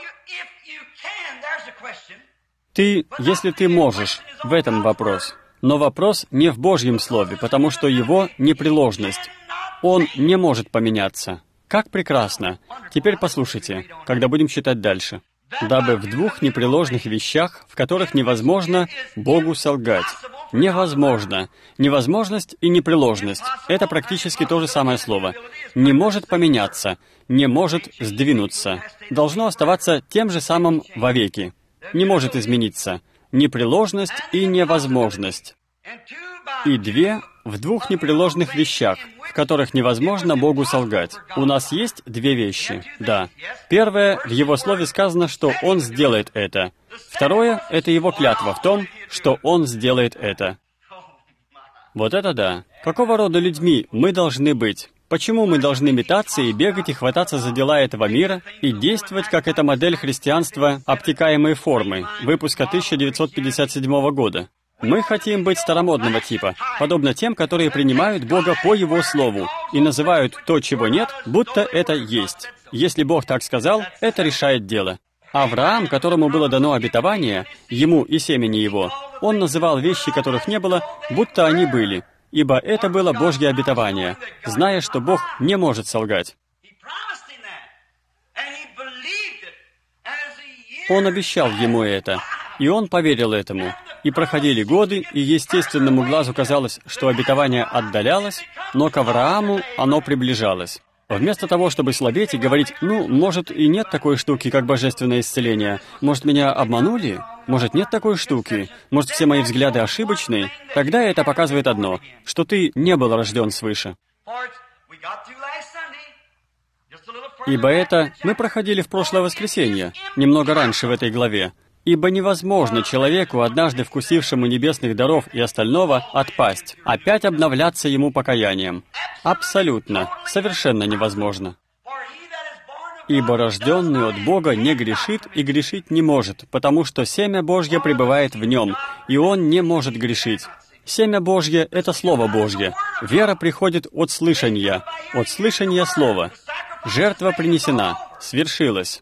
Если ты можешь, в этом вопрос. Но вопрос не в Божьем Слове, потому что его непреложность. Он не может поменяться. Как прекрасно! Теперь послушайте, когда будем читать дальше. «Дабы в двух непреложных вещах, в которых невозможно Богу солгать». Невозможно. Невозможность и непреложность — это практически то же самое слово. Не может поменяться, не может сдвинуться. Должно оставаться тем же самым вовеки. Не может измениться. Непреложность и невозможность. И в двух непреложных вещах, в которых невозможно Богу солгать. У нас есть две вещи, да. Первое, в Его Слове сказано, что Он сделает это. Второе, это Его клятва в том, что Он сделает это. Вот это да. Какого рода людьми мы должны быть? Почему мы должны метаться и бегать и хвататься за дела этого мира и действовать, как эта модель христианства обтекаемой формы, выпуска 1957 года? Мы хотим быть старомодного типа, подобно тем, которые принимают Бога по Его Слову и называют то, чего нет, будто это есть. Если Бог так сказал, это решает дело. Авраам, которому было дано обетование, ему и семени его, он называл вещи, которых не было, будто они были. ибо это было Божье обетование, зная, что Бог не может солгать. Он обещал ему это, и он поверил этому. И проходили годы, и естественному глазу казалось, что обетование отдалялось, но к Аврааму оно приближалось. Вместо того, чтобы слабеть и говорить, может, и нет такой штуки, как божественное исцеление. Может, меня обманули? Может, нет такой штуки? Может, все мои взгляды ошибочны? Тогда это показывает одно, что ты не был рожден свыше. Ибо это мы проходили в прошлое воскресенье, немного раньше в этой главе. Ибо невозможно человеку, однажды вкусившему небесных даров и остального, отпасть, опять обновляться ему покаянием. Абсолютно, совершенно невозможно. Ибо рожденный от Бога не грешит и грешить не может, потому что семя Божье пребывает в нем, и он не может грешить. Семя Божье — это Слово Божье. Вера приходит от слышания Слова. Жертва принесена, свершилась.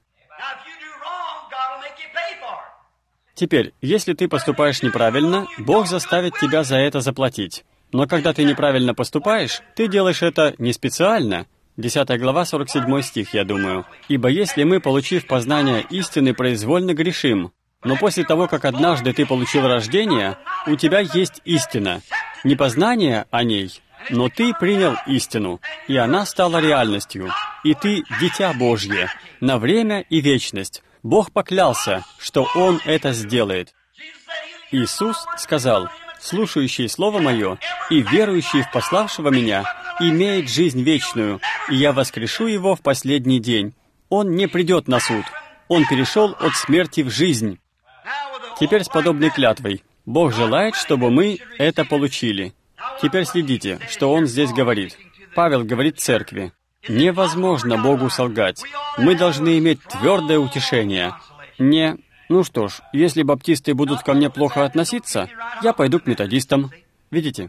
Теперь, если ты поступаешь неправильно, Бог заставит тебя за это заплатить. Но когда ты неправильно поступаешь, ты делаешь это не специально. 10 глава, 47 стих, я думаю. «Ибо если мы, получив познание истины, произвольно грешим, но после того, как однажды ты получил рождение, у тебя есть истина. Не познание о ней, но ты принял истину, и она стала реальностью. И ты дитя Божье, на время и вечность. Бог поклялся, что Он это сделает. Иисус сказал, «Слушающий Слово Мое и верующий в пославшего Меня имеет жизнь вечную, и я воскрешу его в последний день. Он не придет на суд. Он перешел от смерти в жизнь». Теперь с подобной клятвой. Бог желает, чтобы мы это получили. Теперь следите, что Он здесь говорит. Павел говорит церкви. Невозможно Богу солгать. Мы должны иметь твердое утешение. Что ж, если баптисты будут ко мне плохо относиться, я пойду к методистам. Видите?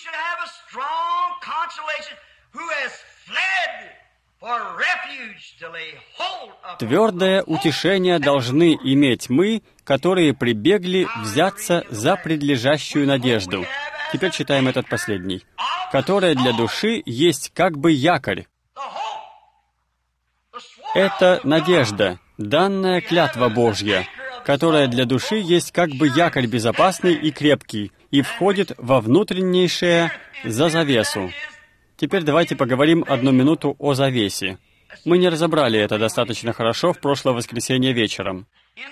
Твердое утешение должны иметь мы, которые прибегли взяться за предлежащую надежду. Теперь читаем этот последний. Которая для души есть как бы якорь. Это надежда, данная клятва Божья, которая для души есть как бы якорь безопасный и крепкий, и входит во внутреннейшее за завесу. Теперь давайте поговорим 1 минуту о завесе. Мы не разобрали это достаточно хорошо в прошлое воскресенье вечером.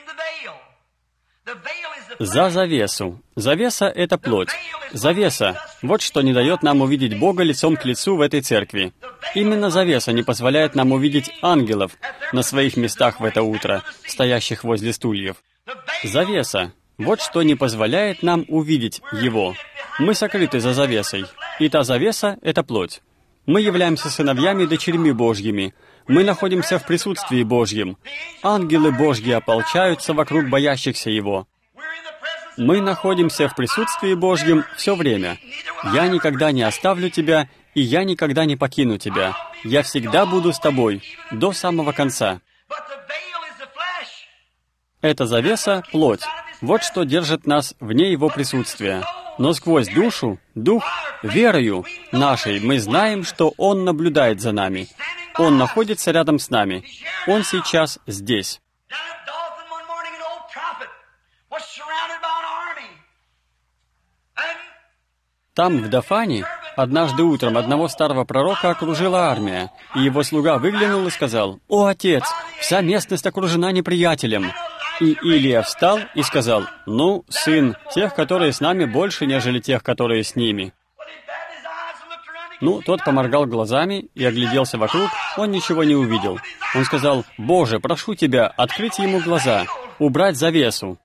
За завесу. Завеса — это плоть. Завеса — вот что не дает нам увидеть Бога лицом к лицу в этой церкви. Именно завеса не позволяет нам увидеть ангелов на своих местах в это утро, стоящих возле стульев. Завеса — вот что не позволяет нам увидеть Его. Мы сокрыты за завесой, и та завеса — это плоть. Мы являемся сыновьями и дочерьми Божьими. Мы находимся в присутствии Божьем. Ангелы Божьи ополчаются вокруг боящихся Его. Мы находимся в присутствии Божьем все время. «Я никогда не оставлю тебя, и я никогда не покину тебя. Я всегда буду с тобой, до самого конца». Эта завеса — плоть. Вот что держит нас вне Его присутствия. Но сквозь душу, дух, верою нашей мы знаем, что Он наблюдает за нами. Он находится рядом с нами. Он сейчас здесь. Там, в Дофане, однажды утром одного старого пророка окружила армия, и его слуга выглянул и сказал: «О, отец, вся местность окружена неприятелем». И Илия встал и сказал: «Ну, сын, тех, которые с нами, больше, нежели тех, которые с ними». Тот поморгал глазами и огляделся вокруг, он ничего не увидел. Он сказал: «Боже, прошу тебя, открыть ему глаза, убрать завесу».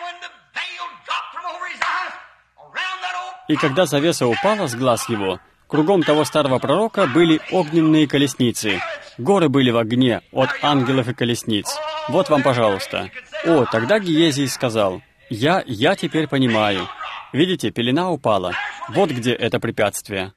И когда завеса упала с глаз его, кругом того старого пророка были огненные колесницы. Горы были в огне от ангелов и колесниц. Вот вам, пожалуйста. Тогда Гиезий сказал: «Я теперь понимаю». Видите, пелена упала. Вот где это препятствие.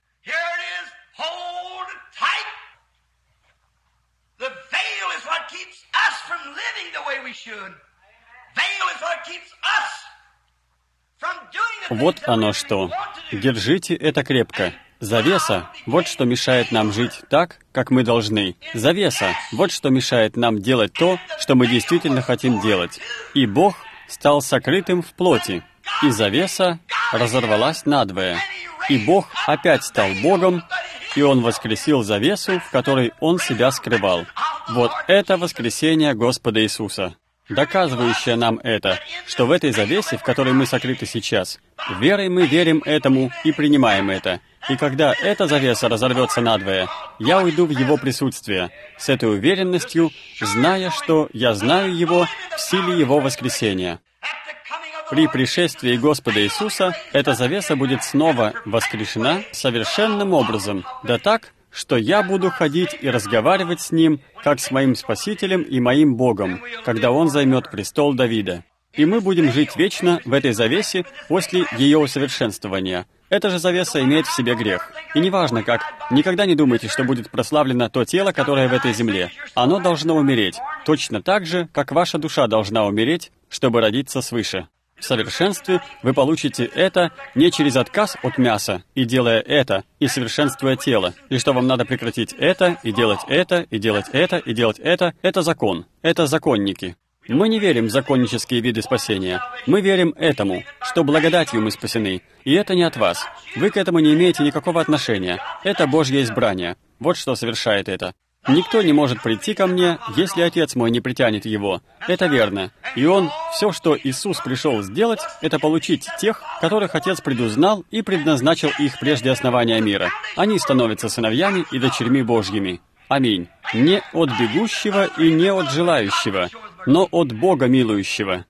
Вот оно что. Держите это крепко. Завеса — вот что мешает нам жить так, как мы должны. Завеса — вот что мешает нам делать то, что мы действительно хотим делать. И Бог стал сокрытым в плоти. И завеса разорвалась надвое. И Бог опять стал Богом, и Он воскресил завесу, в которой Он себя скрывал. Вот это воскресение Господа Иисуса, доказывающее нам это, что в этой завесе, в которой мы сокрыты сейчас, верой мы верим этому и принимаем это. И когда эта завеса разорвется надвое, я уйду в Его присутствие, с этой уверенностью, зная, что я знаю Его в силе Его воскресения. При пришествии Господа Иисуса эта завеса будет снова воскрешена совершенным образом, да так, что я буду ходить и разговаривать с Ним, как с моим Спасителем и моим Богом, когда Он займет престол Давида. И мы будем жить вечно в этой завесе после ее усовершенствования. Эта же завеса имеет в себе грех. И неважно как, никогда не думайте, что будет прославлено то тело, которое в этой земле. Оно должно умереть, точно так же, как ваша душа должна умереть, чтобы родиться свыше. В совершенстве вы получите это не через отказ от мяса, и делая это, и совершенствуя тело. И что вам надо прекратить это, и делать это, и делать это, и делать это. Это закон. Это законники. Мы не верим в законнические виды спасения. Мы верим этому, что благодатью мы спасены. И это не от вас. Вы к этому не имеете никакого отношения. Это Божье избрание. Вот что совершает это. Никто не может прийти ко мне, если Отец мой не притянет его. Это верно. И Он, все, что Иисус пришел сделать, это получить тех, которых Отец предузнал и предназначил их прежде основания мира. Они становятся сыновьями и дочерьми Божьими. Аминь. Не от бегущего и не от желающего, но от Бога милующего.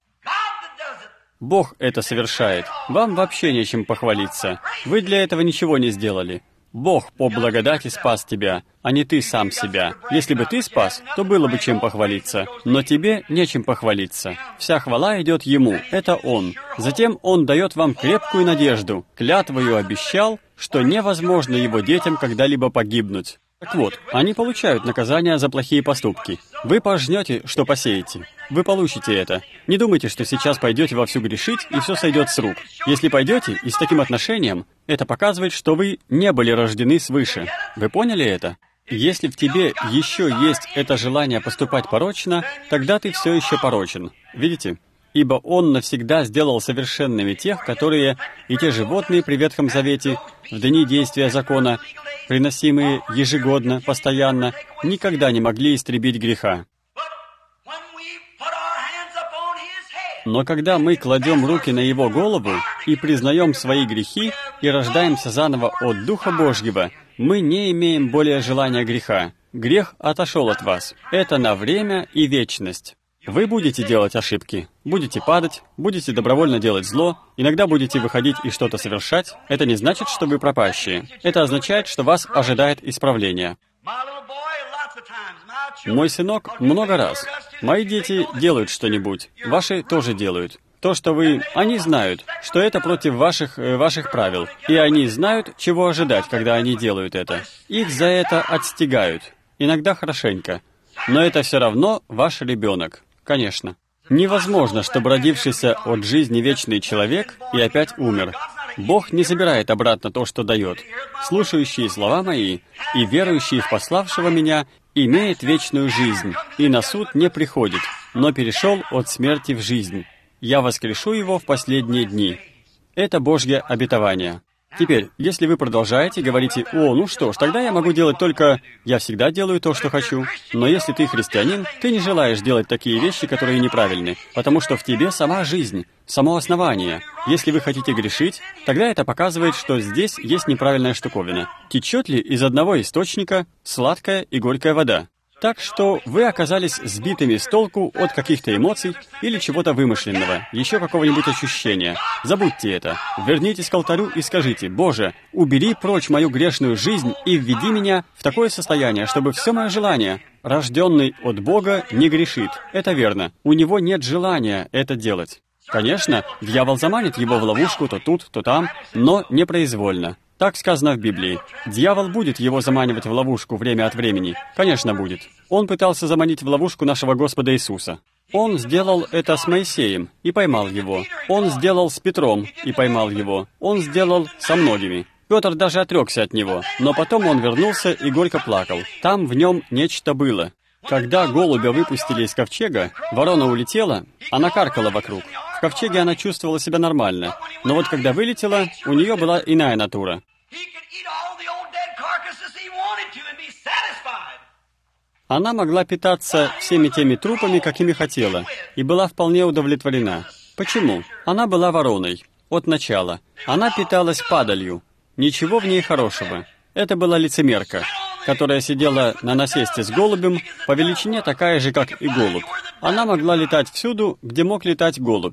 Бог это совершает. Вам вообще нечем похвалиться. Вы для этого ничего не сделали. Бог по благодати спас тебя, а не ты сам себя. Если бы ты спас, то было бы чем похвалиться. Но тебе нечем похвалиться. Вся хвала идет Ему, это Он. Затем Он дает вам крепкую надежду. Клятвою обещал, что невозможно Его детям когда-либо погибнуть. Так вот, они получают наказание за плохие поступки. Вы пожнете, что посеете. Вы получите это. Не думайте, что сейчас пойдете вовсю грешить, и все сойдет с рук. Если пойдете и с таким отношением, это показывает, что вы не были рождены свыше. Вы поняли это? Если в тебе еще есть это желание поступать порочно, тогда ты все еще порочен. Видите? Ибо Он навсегда сделал совершенными тех, которые и те животные при Ветхом Завете, в дни действия закона, приносимые ежегодно, постоянно, никогда не могли истребить греха. Но когда мы кладем руки на Его голову и признаем свои грехи и рождаемся заново от Духа Божьего, мы не имеем более желания греха. Грех отошел от вас. Это на время и вечность. Вы будете делать ошибки, будете падать, будете добровольно делать зло, иногда будете выходить и что-то совершать. Это не значит, что вы пропащие. Это означает, что вас ожидает исправление. Мой сынок много раз. Мои дети делают что-нибудь, ваши тоже делают. То, что вы... Они знают, что это против ваших правил. И они знают, чего ожидать, когда они делают это. Их за это отстигают. Иногда хорошенько. Но это все равно ваш ребенок. Конечно. Невозможно, чтобы родившийся от жизни вечный человек и опять умер. Бог не забирает обратно то, что дает. Слушающие слова мои и верующие в пославшего меня имеет вечную жизнь, и на суд не приходит, но перешел от смерти в жизнь. Я воскрешу его в последние дни. Это Божье обетование. Теперь, если вы продолжаете, говорите: «О, ну что ж, тогда я могу делать только... Я всегда делаю то, что хочу». Но если ты христианин, ты не желаешь делать такие вещи, которые неправильны, потому что в тебе сама жизнь, само основание. Если вы хотите грешить, тогда это показывает, что здесь есть неправильная штуковина. Течет ли из одного источника сладкая и горькая вода? Так что вы оказались сбитыми с толку от каких-то эмоций или чего-то вымышленного, еще какого-нибудь ощущения. Забудьте это. Вернитесь к алтарю и скажите: «Боже, убери прочь мою грешную жизнь и введи меня в такое состояние, чтобы все мое желание, рожденный от Бога, не грешит». Это верно. У него нет желания это делать. Конечно, дьявол заманит его в ловушку то тут, то там, но непроизвольно. Так сказано в Библии. Дьявол будет его заманивать в ловушку время от времени. Конечно, будет. Он пытался заманить в ловушку нашего Господа Иисуса. Он сделал это с Моисеем и поймал его. Он сделал с Петром и поймал его. Он сделал со многими. Петр даже отрекся от него, но потом он вернулся и горько плакал. Там в нем нечто было. Когда голубя выпустили из ковчега, ворона улетела, она каркала вокруг. В ковчеге она чувствовала себя нормально, но вот когда вылетела, у нее была иная натура. Она могла питаться всеми теми трупами, какими хотела, и была вполне удовлетворена. Почему? Она была вороной. От начала. Она питалась падалью. Ничего в ней хорошего. Это была лицемерка, которая сидела на насесте с голубем, по величине такая же, как и голубь. Она могла летать всюду, где мог летать голубь.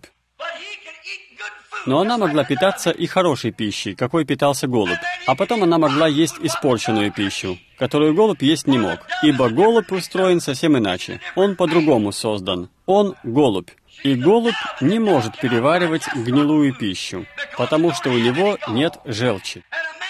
Но она могла питаться и хорошей пищей, какой питался голубь. А потом она могла есть испорченную пищу, которую голубь есть не мог. Ибо голубь устроен совсем иначе. Он по-другому создан. Он голубь. И голубь не может переваривать гнилую пищу, потому что у него нет желчи.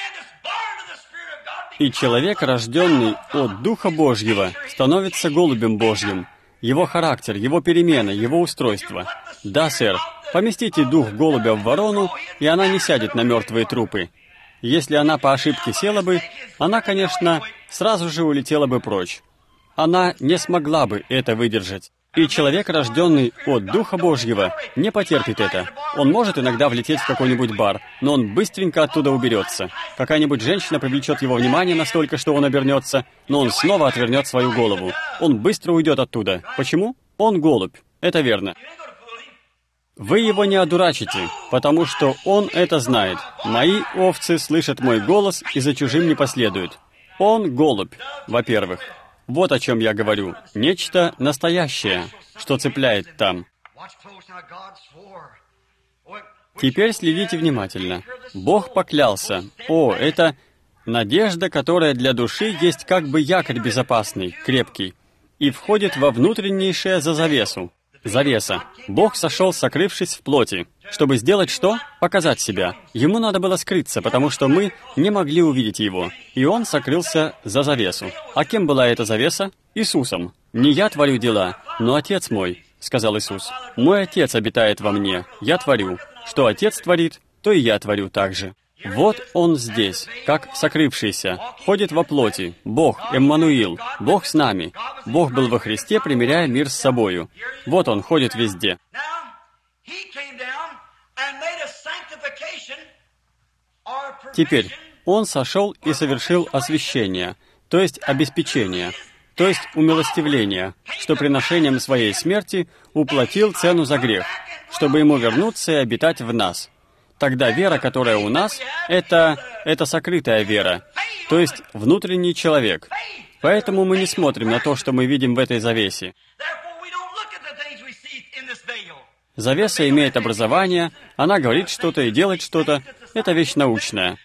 И человек, рожденный от Духа Божьего, становится голубем Божьим. Его характер, его перемена, его устройство. Да, сэр, поместите дух голубя в ворону, и она не сядет на мертвые трупы. Если она по ошибке села бы, она, конечно, сразу же улетела бы прочь. Она не смогла бы это выдержать. И человек, рожденный от Духа Божьего, не потерпит это. Он может иногда влететь в какой-нибудь бар, но он быстренько оттуда уберется. Какая-нибудь женщина привлечет его внимание настолько, что он обернется, но он снова отвернет свою голову. Он быстро уйдет оттуда. Почему? Он голубь. Это верно. Вы его не одурачите, потому что он это знает. Мои овцы слышат мой голос и за чужим не последуют. Он голубь, во-первых. Вот о чем я говорю. Нечто настоящее, что цепляет там. Теперь следите внимательно. Бог поклялся. О, это надежда, которая для души есть как бы якорь безопасный, крепкий, и входит во внутреннейшее за завесу. Завеса. Бог сошел, сокрывшись в плоти. Чтобы сделать что? Показать себя. Ему надо было скрыться, потому что мы не могли увидеть его. И он сокрылся за завесу. А кем была эта завеса? Иисусом. «Не я творю дела, но Отец мой», — сказал Иисус. «Мой Отец обитает во мне. Я творю. Что Отец творит, то и я творю так же». Вот Он здесь, как сокрывшийся, ходит во плоти, Бог, Эммануил, Бог с нами. Бог был во Христе, примиряя мир с собою. Вот Он ходит везде. Теперь Он сошел и совершил освящение, то есть обеспечение, то есть умилостивление, что приношением Своей смерти уплатил цену за грех, чтобы Ему вернуться и обитать в нас. Тогда вера, которая у нас, это сокрытая вера, то есть внутренний человек. Поэтому мы не смотрим на то, что мы видим в этой завесе. Завеса имеет образование, она говорит что-то и делает что-то. Это вещь научная.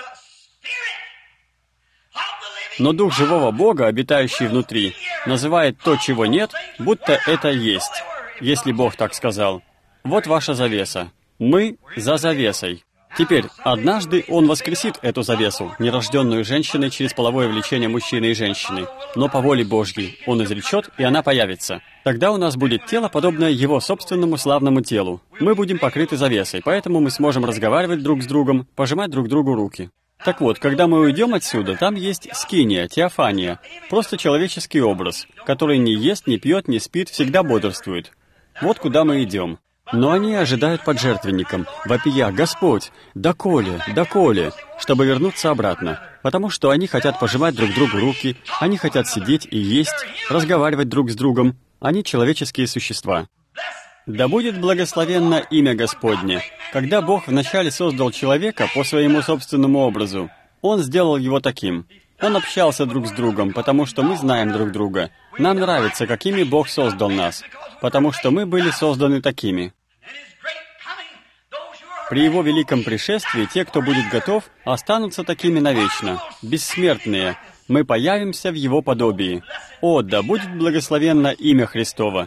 Но Дух живого Бога, обитающий внутри, называет то, чего нет, будто это есть, если Бог так сказал. Вот ваша завеса. Мы за завесой. Теперь, однажды Он воскресит эту завесу, нерожденную женщиной через половое влечение мужчины и женщины. Но по воле Божьей Он изречет, и она появится. Тогда у нас будет тело, подобное Его собственному славному телу. Мы будем покрыты завесой, поэтому мы сможем разговаривать друг с другом, пожимать друг другу руки. Так вот, когда мы уйдем отсюда, там есть скиния, теофания, просто человеческий образ, который не ест, не пьет, не спит, всегда бодрствует. Вот куда мы идем. Но они ожидают под жертвенником, вопия: «Господь, доколе, доколе», чтобы вернуться обратно, потому что они хотят пожимать друг другу руки, они хотят сидеть и есть, разговаривать друг с другом. Они человеческие существа. Да будет благословенно имя Господне. Когда Бог вначале создал человека по своему собственному образу, Он сделал его таким. Он общался друг с другом, потому что мы знаем друг друга. Нам нравится, какими Бог создал нас, потому что мы были созданы такими. При Его великом пришествии те, кто будет готов, останутся такими навечно, бессмертные. Мы появимся в Его подобии. О, да будет благословенно имя Христово!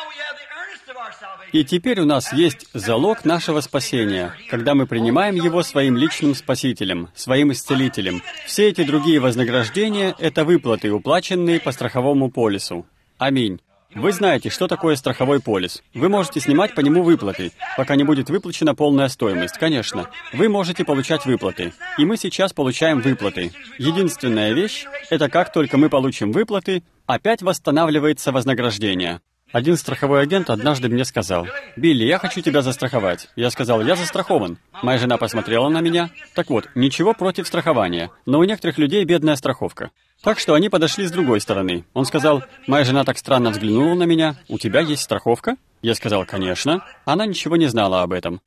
И теперь у нас есть залог нашего спасения, когда мы принимаем Его своим личным Спасителем, своим Исцелителем. Все эти другие вознаграждения — это выплаты, уплаченные по страховому полису. Аминь. Вы знаете, что такое страховой полис. Вы можете снимать по нему выплаты, пока не будет выплачена полная стоимость. Конечно, вы можете получать выплаты. И мы сейчас получаем выплаты. Единственная вещь — это как только мы получим выплаты, опять восстанавливается вознаграждение. Один страховой агент однажды мне сказал: «Билли, я хочу тебя застраховать». Я сказал: «Я застрахован». Моя жена посмотрела на меня. Так вот, ничего против страхования, но у некоторых людей бедная страховка. Так что они подошли с другой стороны. Он сказал: «Моя жена так странно взглянула на меня. У тебя есть страховка?» Я сказал: «Конечно». Она ничего не знала об этом.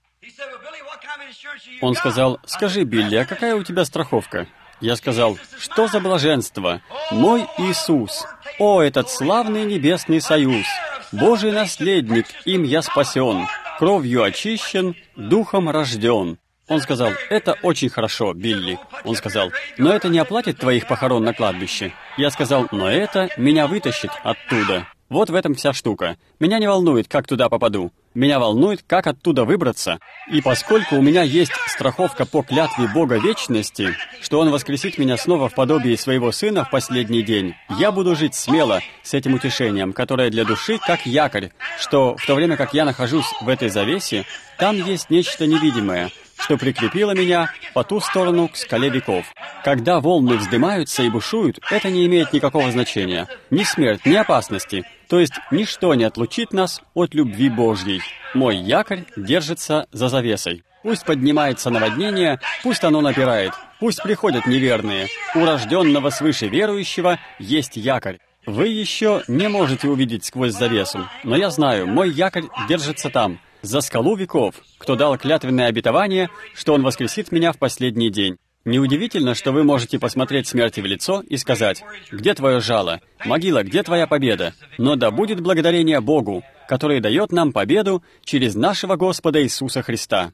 Он сказал: «Скажи, Билли, а какая у тебя страховка?» Я сказал: «Что за блаженство? Мой Иисус! О, этот славный небесный союз! Божий наследник, им я спасен, кровью очищен, духом рожден». Он сказал: «Это очень хорошо, Билли». Он сказал: «Но это не оплатит твоих похорон на кладбище». Я сказал: «Но это меня вытащит оттуда». Вот в этом вся штука. Меня не волнует, как туда попаду. Меня волнует, как оттуда выбраться. И поскольку у меня есть страховка по клятве Бога вечности, что Он воскресит меня снова в подобии Своего Сына в последний день, я буду жить смело с этим утешением, которое для души как якорь, что в то время как я нахожусь в этой завесе, там есть нечто невидимое, что прикрепило меня по ту сторону к скале веков. Когда волны вздымаются и бушуют, это не имеет никакого значения. Ни смерть, ни опасности. То есть ничто не отлучит нас от любви Божьей. Мой якорь держится за завесой. Пусть поднимается наводнение, пусть оно напирает, пусть приходят неверные. У рожденного свыше верующего есть якорь. Вы еще не можете увидеть сквозь завесу, но я знаю, мой якорь держится там, за скалу веков, кто дал клятвенное обетование, что Он воскресит меня в последний день. Неудивительно, что вы можете посмотреть смерти в лицо и сказать: «Где твое жало? Могила, где твоя победа?» Но да будет благодарение Богу, который дает нам победу через нашего Господа Иисуса Христа.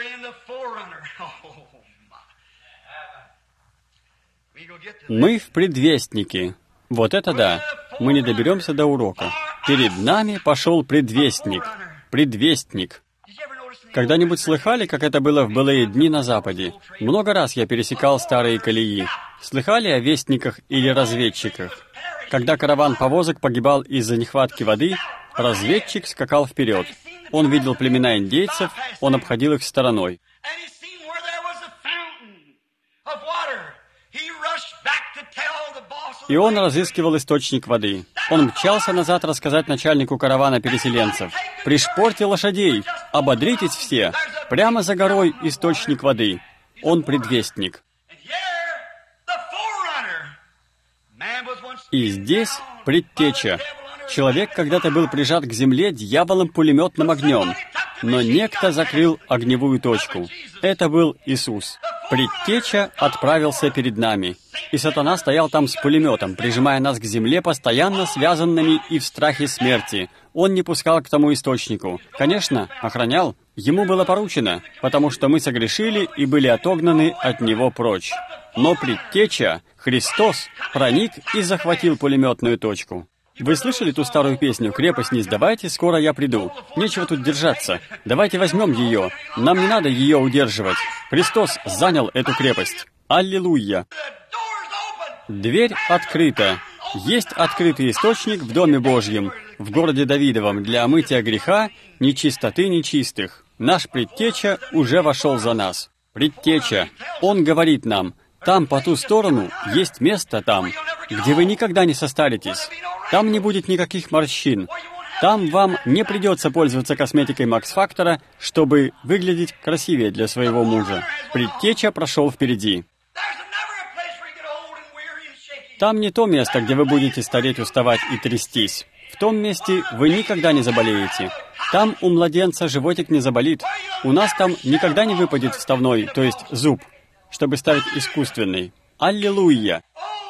Мы в предвестнике. Вот это да. Мы не доберемся до урока. Перед нами пошел предвестник. Предвестник. Когда-нибудь слыхали, как это было в былые дни на Западе? Много раз я пересекал старые колеи. Слыхали о вестниках или разведчиках? Когда караван повозок погибал из-за нехватки воды, разведчик скакал вперед. Он видел племена индейцев, он обходил их стороной. И он разыскивал источник воды. Он мчался назад рассказать начальнику каравана переселенцев: «Пришпорьте лошадей! Ободритесь все! Прямо за горой источник воды!» Он предвестник. И здесь предтеча. Человек когда-то был прижат к земле дьяволом пулеметным огнем, но некто закрыл огневую точку. Это был Иисус. Предтеча отправился перед нами, и сатана стоял там с пулеметом, прижимая нас к земле, постоянно связанными и в страхе смерти. Он не пускал к тому источнику. Конечно, охранял. Ему было поручено, потому что мы согрешили и были отогнаны от него прочь. Но предтеча, Христос, проник и захватил пулеметную точку. Вы слышали ту старую песню «Крепость не сдавайте, скоро я приду»? Нечего тут держаться. Давайте возьмем ее. Нам не надо ее удерживать. Христос занял эту крепость. Аллилуйя! Дверь открыта. Есть открытый источник в Доме Божьем, в городе Давидовом, для омытия греха, нечистоты нечистых. Наш предтеча уже вошел за нас. Предтеча. Он говорит нам: там, по ту сторону, есть место там, где вы никогда не состаритесь. Там не будет никаких морщин. Там вам не придется пользоваться косметикой Макс Фактора, чтобы выглядеть красивее для своего мужа. Предтеча прошел впереди. Там не то место, где вы будете стареть, уставать и трястись. В том месте вы никогда не заболеете. Там у младенца животик не заболит. У нас там никогда не выпадет вставной, то есть зуб, чтобы ставить искусственный. Аллилуйя!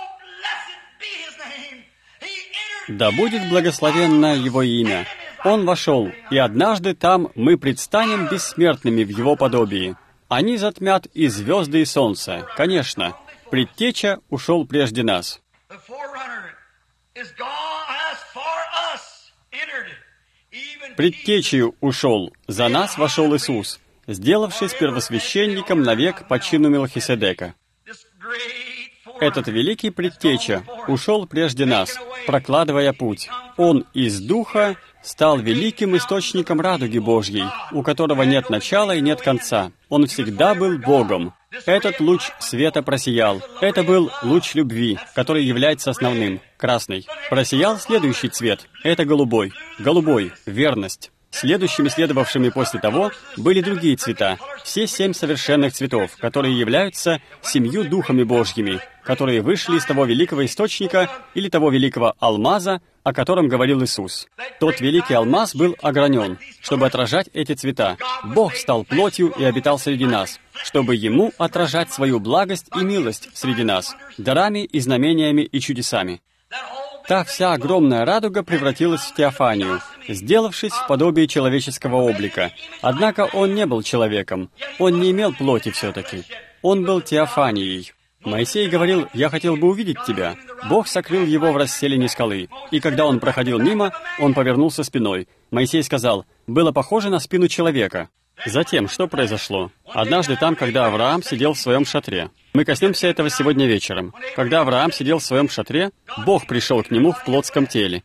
Да будет благословенно Его имя. Он вошел, и однажды там мы предстанем бессмертными в Его подобии. Они затмят и звезды, и солнце. Конечно, предтеча ушел прежде нас. Предтечею ушел, за нас вошел Иисус, сделавшись первосвященником навек по чину Мелхиседека. Этот великий предтеча ушел прежде нас, прокладывая путь. Он из Духа стал великим источником радуги Божьей, у которого нет начала и нет конца. Он всегда был Богом. Этот луч света просиял. Это был луч любви, который является основным, красный. Просиял следующий цвет. Это голубой. Голубой — верность. Следующими, следовавшими после того, были другие цвета, все 7 совершенных цветов, которые являются 7 духами Божьими, которые вышли из того великого источника или того великого алмаза, о котором говорил Иисус. Тот великий алмаз был огранен, чтобы отражать эти цвета. Бог стал плотью и обитал среди нас, чтобы Ему отражать свою благость и милость среди нас, дарами и знамениями и чудесами. Та вся огромная радуга превратилась в теофанию, сделавшись в подобие человеческого облика. Однако он не был человеком, он не имел плоти все-таки. Он был теофанией. Моисей говорил: «Я хотел бы увидеть тебя». Бог сокрыл его в расселине скалы, и когда он проходил мимо, он повернулся спиной. Моисей сказал: «Было похоже на спину человека». Затем, что произошло? Однажды там, когда Авраам сидел в своем шатре. Мы коснемся этого сегодня вечером. Когда Авраам сидел в своем шатре, Бог пришел к нему в плотском теле.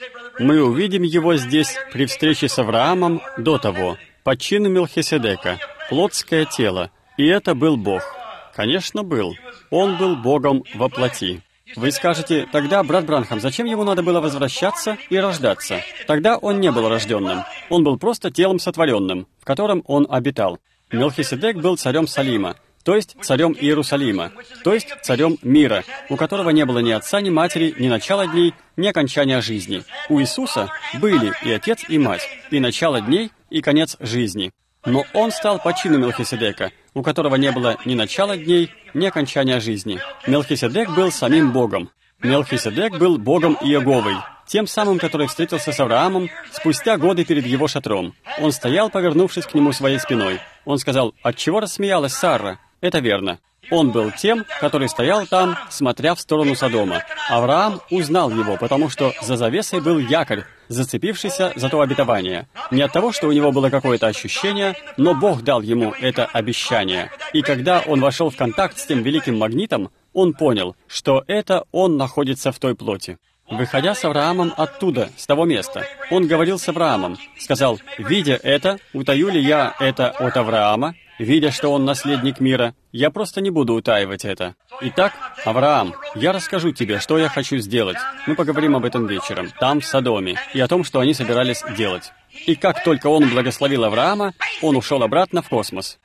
Мы увидим его здесь при встрече с Авраамом до того, по чину Мелхиседека, плотское тело. И это был Бог. Конечно, был. Он был Богом во плоти. Вы скажете: тогда, брат Бранхам, зачем ему надо было возвращаться и рождаться? Тогда он не был рожденным. Он был просто телом сотворенным, в котором он обитал. Мелхиседек был царем Салима, то есть царем Иерусалима, то есть царем мира, у которого не было ни отца, ни матери, ни начала дней, ни окончания жизни. У Иисуса были и отец, и мать, и начало дней, и конец жизни. Но он стал по чину Мелхиседека, у которого не было ни начала дней, ни окончания жизни. Мелхиседек был самим Богом. Мелхиседек был Богом Иеговой, тем самым, который встретился с Авраамом спустя годы перед его шатром. Он стоял, повернувшись к нему своей спиной. Он сказал: «Отчего рассмеялась Сара?» Это верно. Он был тем, который стоял там, смотря в сторону Содома. Авраам узнал его, потому что за завесой был якорь, зацепившийся за то обетование. Не от того, что у него было какое-то ощущение, но Бог дал ему это обещание. И когда он вошел в контакт с тем великим магнитом, он понял, что это он находится в той плоти. Выходя с Авраамом оттуда, с того места, он говорил с Авраамом, сказал: «Видя это, утаю ли я это от Авраама, видя, что он наследник мира? Я просто не буду утаивать это. Итак, Авраам, я расскажу тебе, что я хочу сделать. Мы поговорим об этом вечером, там, в Содоме, и о том, что они собирались делать». И как только он благословил Авраама, он ушел обратно в космос.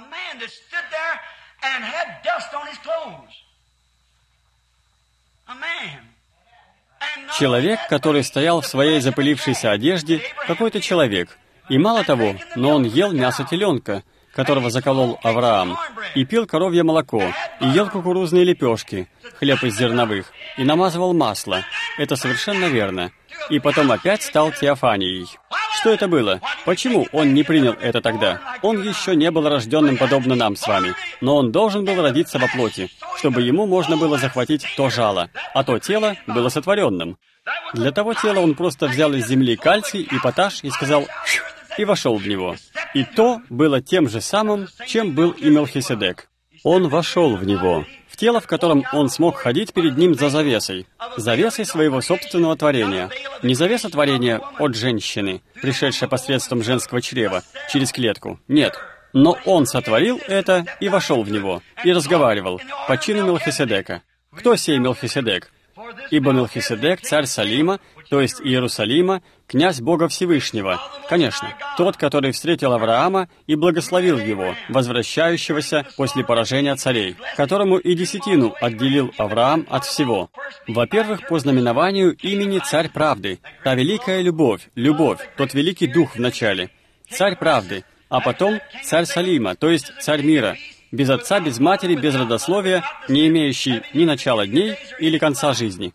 Человек, который стоял в своей запылившейся одежде, какой-то человек. И мало того, но он ел мясо теленка, которого заколол Авраам, и пил коровье молоко, и ел кукурузные лепешки, хлеб из зерновых, и намазывал масло. Это совершенно верно. И потом опять стал теофанией. Что это было? Почему он не принял это тогда? Он еще не был рожденным подобно нам с вами, но он должен был родиться во плоти, чтобы ему можно было захватить то жало, а то тело было сотворенным. Для того тела он просто взял из земли кальций и поташ и сказал «фью», и вошел в него. И то было тем же самым, чем был и Мелхиседек. Он вошел в него, в тело, в котором он смог ходить перед ним за завесой своего собственного творения. Не завеса творения от женщины, пришедшая посредством женского чрева, через клетку. Нет. Но он сотворил это и вошел в него, и разговаривал по чину Мелхиседека. Кто сей Мелхиседек? Ибо Мелхиседек, царь Салима, то есть Иерусалима, князь Бога Всевышнего. Конечно, тот, который встретил Авраама и благословил его, возвращающегося после поражения царей, которому и десятину отделил Авраам от всего. Во-первых, по знаменованию имени Царь Правды, та великая любовь, тот великий дух в начале, Царь Правды, а потом Царь Салима, то есть Царь Мира, без отца, без матери, без родословия, не имеющий ни начала дней или конца жизни.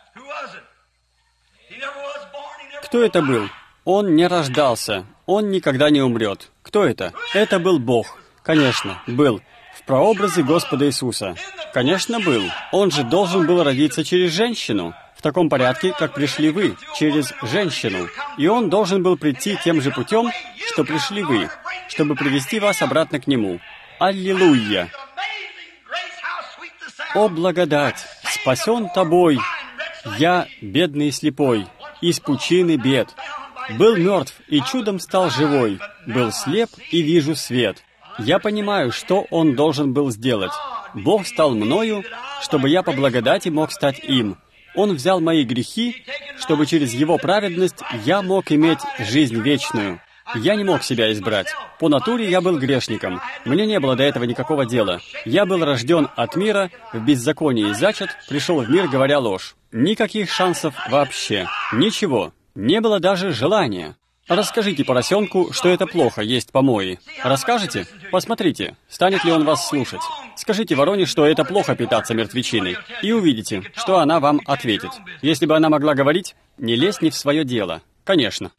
Кто это был? Он не рождался, он никогда не умрет. Кто это? Это был Бог. Конечно, был. В прообразе Господа Иисуса. Конечно, был. Он же должен был родиться через женщину. В таком порядке, как пришли вы, через женщину. И он должен был прийти тем же путем, что пришли вы, чтобы привести вас обратно к нему. Аллилуйя! О благодать, спасен Тобой, я, бедный и слепой, из пучины бед. Был мертв и чудом стал живой, был слеп и вижу свет. Я понимаю, что Он должен был сделать. Бог стал мною, чтобы я по благодати мог стать им. Он взял мои грехи, чтобы через Его праведность я мог иметь жизнь вечную. Я не мог себя избрать. По натуре я был грешником. Мне не было до этого никакого дела. Я был рожден от мира, в беззаконии зачат, пришел в мир, говоря ложь. Никаких шансов вообще. Ничего. Не было даже желания. Расскажите поросенку, что это плохо есть помои. Расскажете? Посмотрите, станет ли он вас слушать. Скажите вороне, что это плохо питаться мертвечиной, и увидите, что она вам ответит. Если бы она могла говорить, не лезь не в свое дело. Конечно.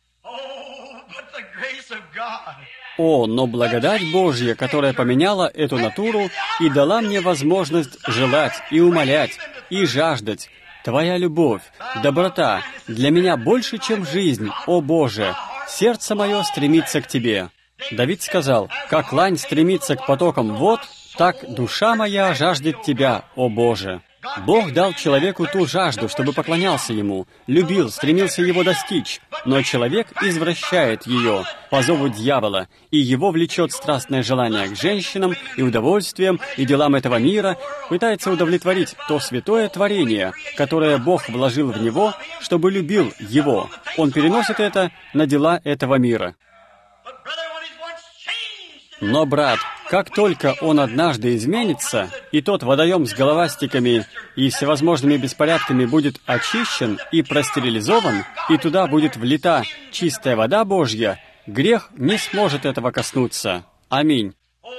О, но благодать Божья, которая поменяла эту натуру и дала мне возможность желать и умолять, и жаждать. Твоя любовь, доброта для меня больше, чем жизнь, о Боже. Сердце мое стремится к Тебе. Давид сказал, как лань стремится к потокам вод, так душа моя жаждет Тебя, о Боже. Бог дал человеку ту жажду, чтобы поклонялся Ему, любил, стремился Его достичь, но человек извращает ее по зову дьявола, и его влечет страстное желание к женщинам и удовольствиям и делам этого мира, пытается удовлетворить то святое творение, которое Бог вложил в него, чтобы любил его. Он переносит это на дела этого мира. Но, брат, как только он однажды изменится, и тот водоем с головастиками и всевозможными беспорядками будет очищен и простерилизован, и туда будет влита чистая вода Божья, грех не сможет этого коснуться. Аминь.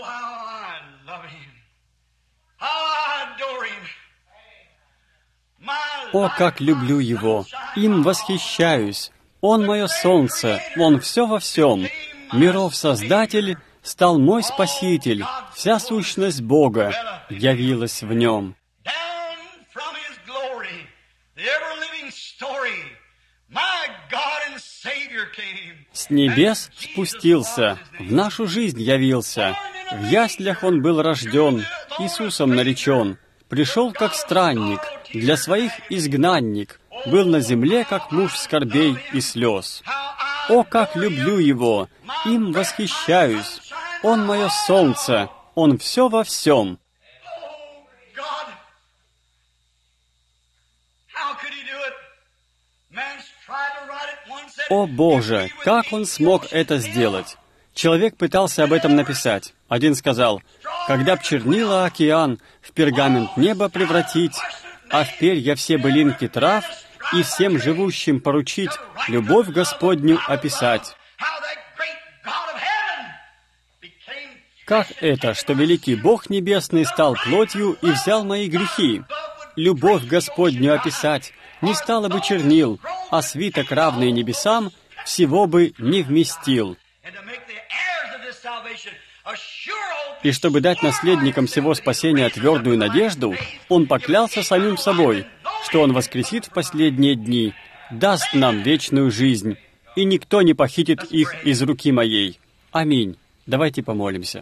О, как люблю Его! Им восхищаюсь! Он мое солнце, Он все во всем. Миров Создатель стал мой Спаситель, вся сущность Бога явилась в Нем. С небес спустился, в нашу жизнь явился, в яслях Он был рожден, Иисусом наречен, пришел как странник, для своих изгнанник, был на земле, как муж скорбей и слез. О, как люблю Его, им восхищаюсь! Он мое солнце, Он все во всем. О Боже, как Он смог это сделать? Человек пытался об этом написать. Один сказал, «Когда б чернила океан в пергамент неба превратить, а в перья все былинки трав, и всем живущим поручить любовь Господню описать». Как это, что великий Бог Небесный стал плотью и взял мои грехи? Любовь Господню описать не стало бы чернил, а свиток, равный небесам, всего бы не вместил. И чтобы дать наследникам всего спасения твердую надежду, Он поклялся самим собой, что Он воскресит в последние дни, даст нам вечную жизнь, и никто не похитит их из руки моей. Аминь. Давайте помолимся.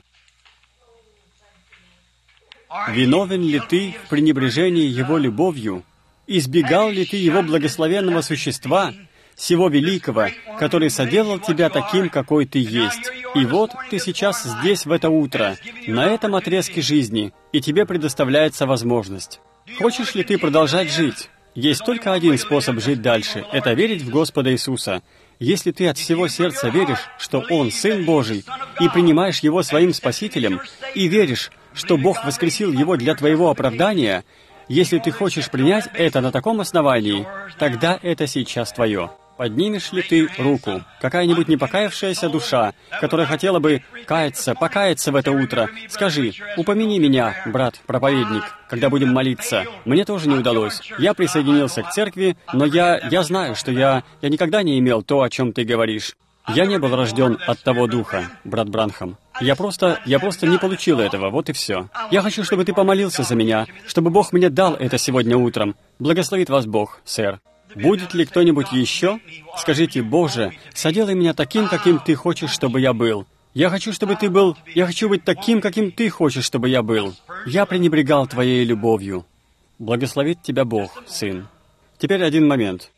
Виновен ли ты в пренебрежении Его любовью? Избегал ли ты Его благословенного существа, всего великого, который соделал тебя таким, какой ты есть? И вот ты сейчас здесь в это утро, на этом отрезке жизни, и тебе предоставляется возможность. Хочешь ли ты продолжать жить? Есть только один способ жить дальше — это верить в Господа Иисуса. Если ты от всего сердца веришь, что Он Сын Божий, и принимаешь Его своим Спасителем, и веришь, что Бог воскресил Его для твоего оправдания, если ты хочешь принять это на таком основании, тогда это сейчас твое. Поднимешь ли ты руку? Какая-нибудь непокаявшаяся душа, которая хотела бы покаяться в это утро, скажи, упомяни меня, брат-проповедник, когда будем молиться. Мне тоже не удалось. Я присоединился к церкви, но я знаю, что я никогда не имел то, о чем ты говоришь. Я не был рожден от того духа, брат Бранхам. Я просто не получил этого, вот и все. Я хочу, чтобы ты помолился за меня, чтобы Бог мне дал это сегодня утром. Благословит вас Бог, сэр. Будет ли кто-нибудь еще? Скажите, Боже, соделай меня таким, каким Ты хочешь, чтобы я был. Я хочу, чтобы ты был... Я хочу быть таким, каким ты хочешь, чтобы я был. Я пренебрегал твоей любовью. Благословит тебя Бог, сын. Теперь один момент.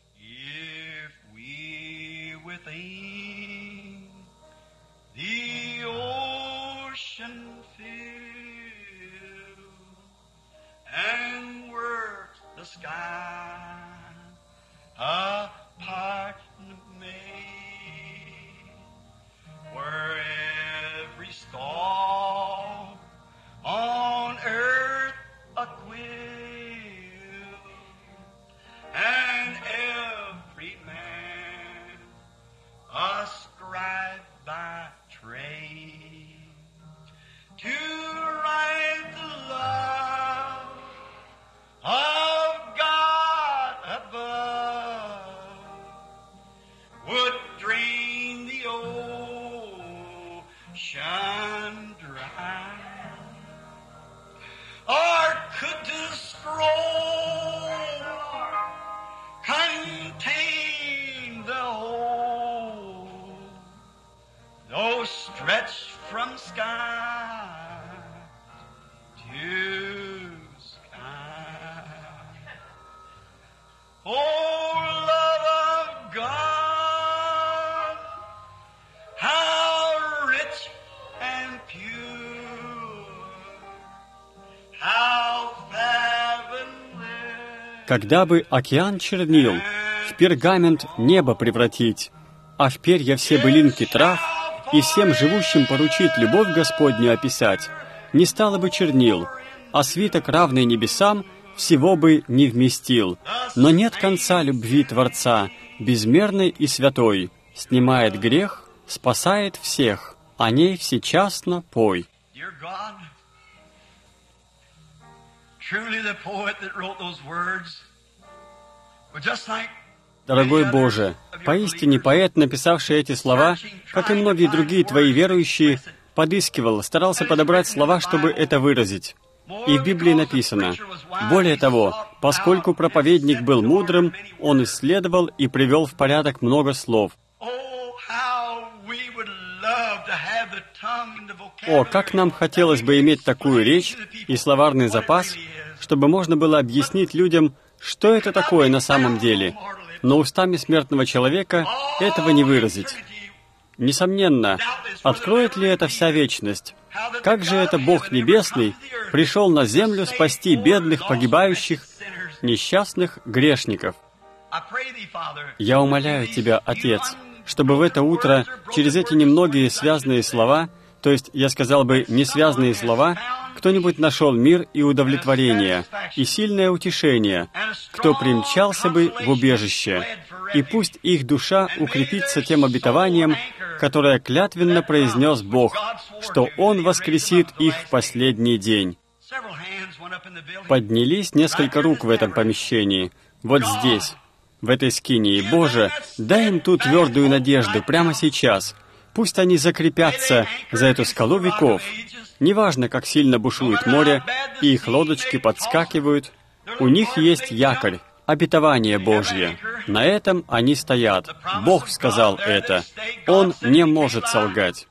Когда бы океан чернил, в пергамент небо превратить, а в перья все былинки трав, и всем живущим поручить любовь Господню описать, не стало бы чернил, а свиток, равный небесам, всего бы не вместил. Но нет конца любви Творца, безмерной и святой, снимает грех, спасает всех, о ней всечасно пой. Дорогой Боже, поистине поэт, написавший эти слова, как и многие другие Твои верующие, подыскивал, старался подобрать слова, чтобы это выразить. И в Библии написано, более того, поскольку проповедник был мудрым, он исследовал и привел в порядок много слов. О, как нам хотелось бы иметь такую речь и словарный запас, чтобы можно было объяснить людям, что это такое на самом деле, но устами смертного человека этого не выразить. Несомненно, откроет ли это вся вечность? Как же это Бог Небесный пришел на землю спасти бедных, погибающих, несчастных грешников? Я умоляю Тебя, Отец, чтобы в это утро через эти немногие связанные слова, то есть, я сказал бы, несвязанные слова, кто-нибудь нашел мир и удовлетворение, и сильное утешение, кто примчался бы в убежище, и пусть их душа укрепится тем обетованием, которое клятвенно произнес Бог, что Он воскресит их в последний день. Поднялись несколько рук в этом помещении, вот здесь, в этой скинии. Боже, дай им ту твердую надежду прямо сейчас. Пусть они закрепятся за эту скалу веков. Неважно, как сильно бушует море, и их лодочки подскакивают, у них есть якорь, обетование Божье. На этом они стоят. Бог сказал это. Он не может солгать.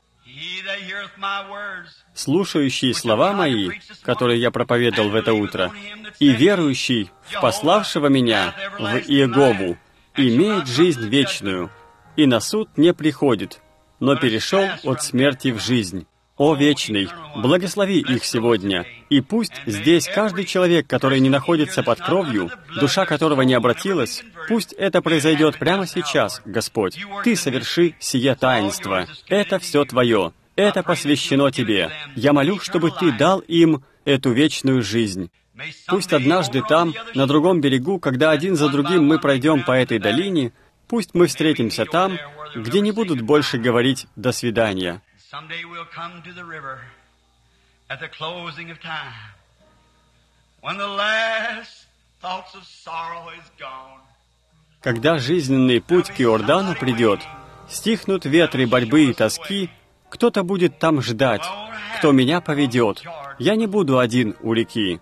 Слушающий слова мои, которые я проповедовал в это утро, и верующий в пославшего меня, в Иегову, имеет жизнь вечную, и на суд не приходит, но перешел от смерти в жизнь. О Вечный, благослови их сегодня, и пусть здесь каждый человек, который не находится под кровью, душа которого не обратилась, пусть это произойдет прямо сейчас, Господь. Ты соверши сие таинство. Это все Твое. Это посвящено Тебе. Я молю, чтобы Ты дал им эту вечную жизнь. Пусть однажды там, на другом берегу, когда один за другим мы пройдем по этой долине, пусть мы встретимся там, где не будут больше говорить «до свидания». Someday we'll come to the river at the closing of time, when the last thoughts of sorrow is gone. Когда жизненный путь к Иордану придет, стихнут ветры борьбы и тоски, кто-то будет там ждать, кто меня поведет. Я не буду один у реки.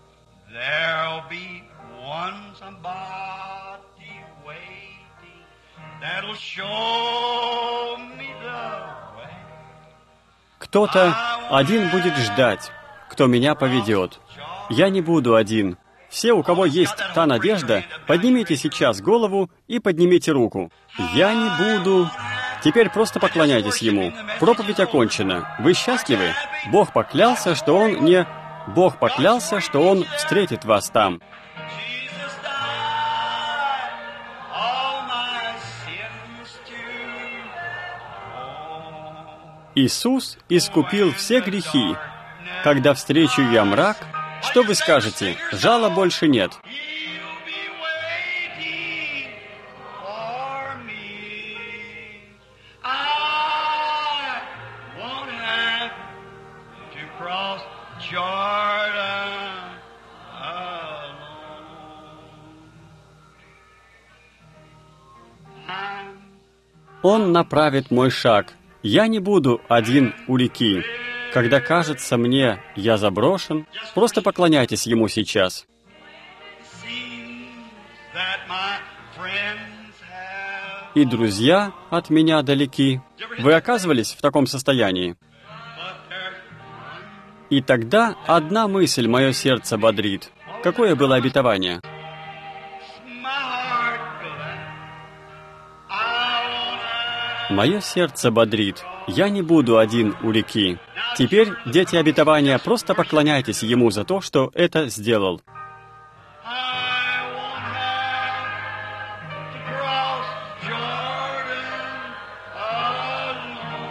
There'll be one somebody will show me the way. Кто-то один будет ждать, кто меня поведет. Я не буду один. Все, у кого есть та надежда, поднимите сейчас голову и поднимите руку. Я не буду... Теперь просто поклоняйтесь Ему. Проповедь окончена. Вы счастливы? Бог поклялся, что Он не... Бог поклялся, что Он встретит вас там. Jesus died all my sins to. Иисус искупил все грехи. Когда встречу я мрак, что вы скажете? Жала больше нет. He'll be waiting for me. I won't have to cross Jordan alone. Он направит мой шаг. Я не буду один у реки. Когда кажется мне, я заброшен, просто поклоняйтесь Ему сейчас. Seems that my friends have, И друзья от меня далеки. Вы оказывались в таком состоянии? but there's И тогда одна мысль мое сердце бодрит. Какое было обетование? my heart glad. I won't have. Мое сердце бодрит. Я не буду один у реки. Теперь, дети обетования, просто поклоняйтесь Ему за то, что это сделал. I won't have to cross Jordan alone.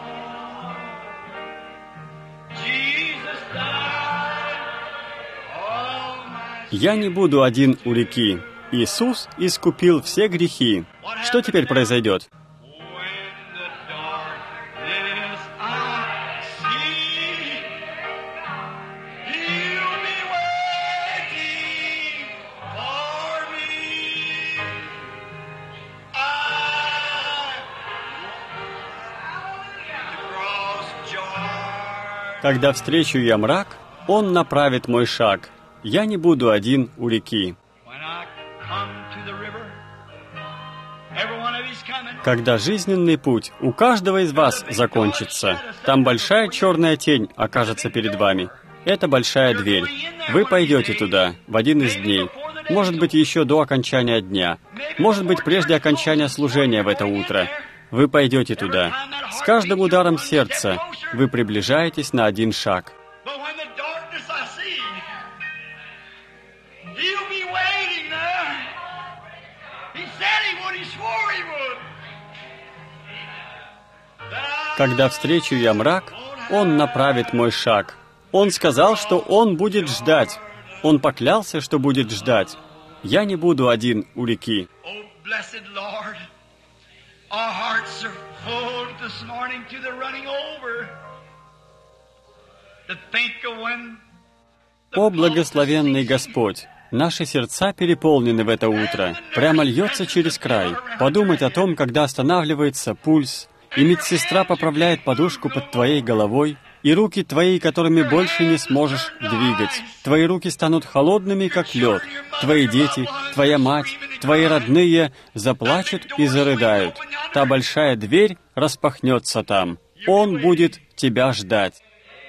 Jesus died all my Я не буду один у реки. Иисус искупил все грехи. Что теперь произойдет? when the darkness I see. He'll be waiting for me. I cross Jordan. Когда встречу я мрак, Он направит мой шаг. Я не буду один у реки. When I come to the river, every one of you's coming. Когда жизненный путь у каждого из вас закончится, там большая черная тень окажется перед вами. Это большая дверь. Вы пойдете туда в один из дней. Может быть, еще до окончания дня. Может быть, прежде окончания служения в это утро. Вы пойдете туда. С каждым ударом сердца вы приближаетесь на один шаг. But when the darkness I see, he'll be waiting there. He said he would, he swore he would. Когда встречу я мрак, Он направит мой шаг. Он сказал, что Он будет ждать. Он поклялся, что будет ждать. Я не буду один у реки. Oh, blessed Lord, our hearts are full this morning to the running over. To think of when О, благословенный Господь! Наши сердца переполнены в это утро. Прямо льется через край. Подумать о том, когда останавливается пульс, и медсестра поправляет подушку под твоей головой, и руки твои, которыми больше не сможешь двигать. Твои руки станут холодными, как лед. Твои дети, твоя мать, твои родные заплачут и зарыдают. Та большая дверь распахнется там. Он будет тебя ждать.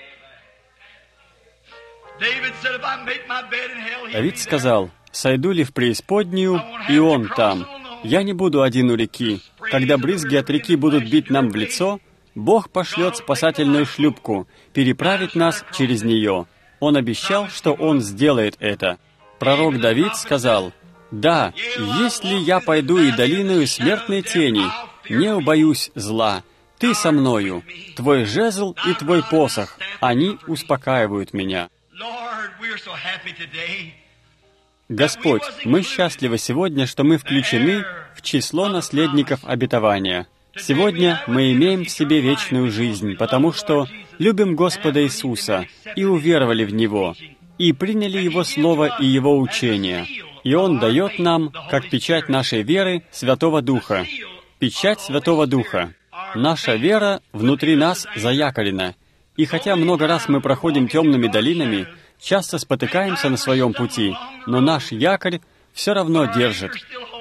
David said, if I make my bed in hell, he'll Давид be there. сказал, «Сойду ли в преисподнюю, и он там. Я не буду один у реки. Когда брызги от реки будут бить нам в лицо, Бог пошлет спасательную шлюпку, переправить нас через нее. Он обещал, что Он сделает это. Пророк Давид сказал, «Да, если я пойду и долиною смертной тени, не убоюсь зла. Ты со мною, твой жезл и твой посох, они успокаивают меня». Lord, we're so happy today. Господь, мы счастливы сегодня, что мы включены в число наследников обетования. Сегодня мы имеем в себе вечную жизнь, потому что любим Господа Иисуса и уверовали в Него, и приняли Его Слово и Его учение. И Он дает нам, как печать нашей веры, Святого Духа. Печать Святого Духа. Наша вера внутри нас заякорена. И хотя много раз мы проходим темными долинами, часто спотыкаемся на своем пути, но наш якорь все равно держит.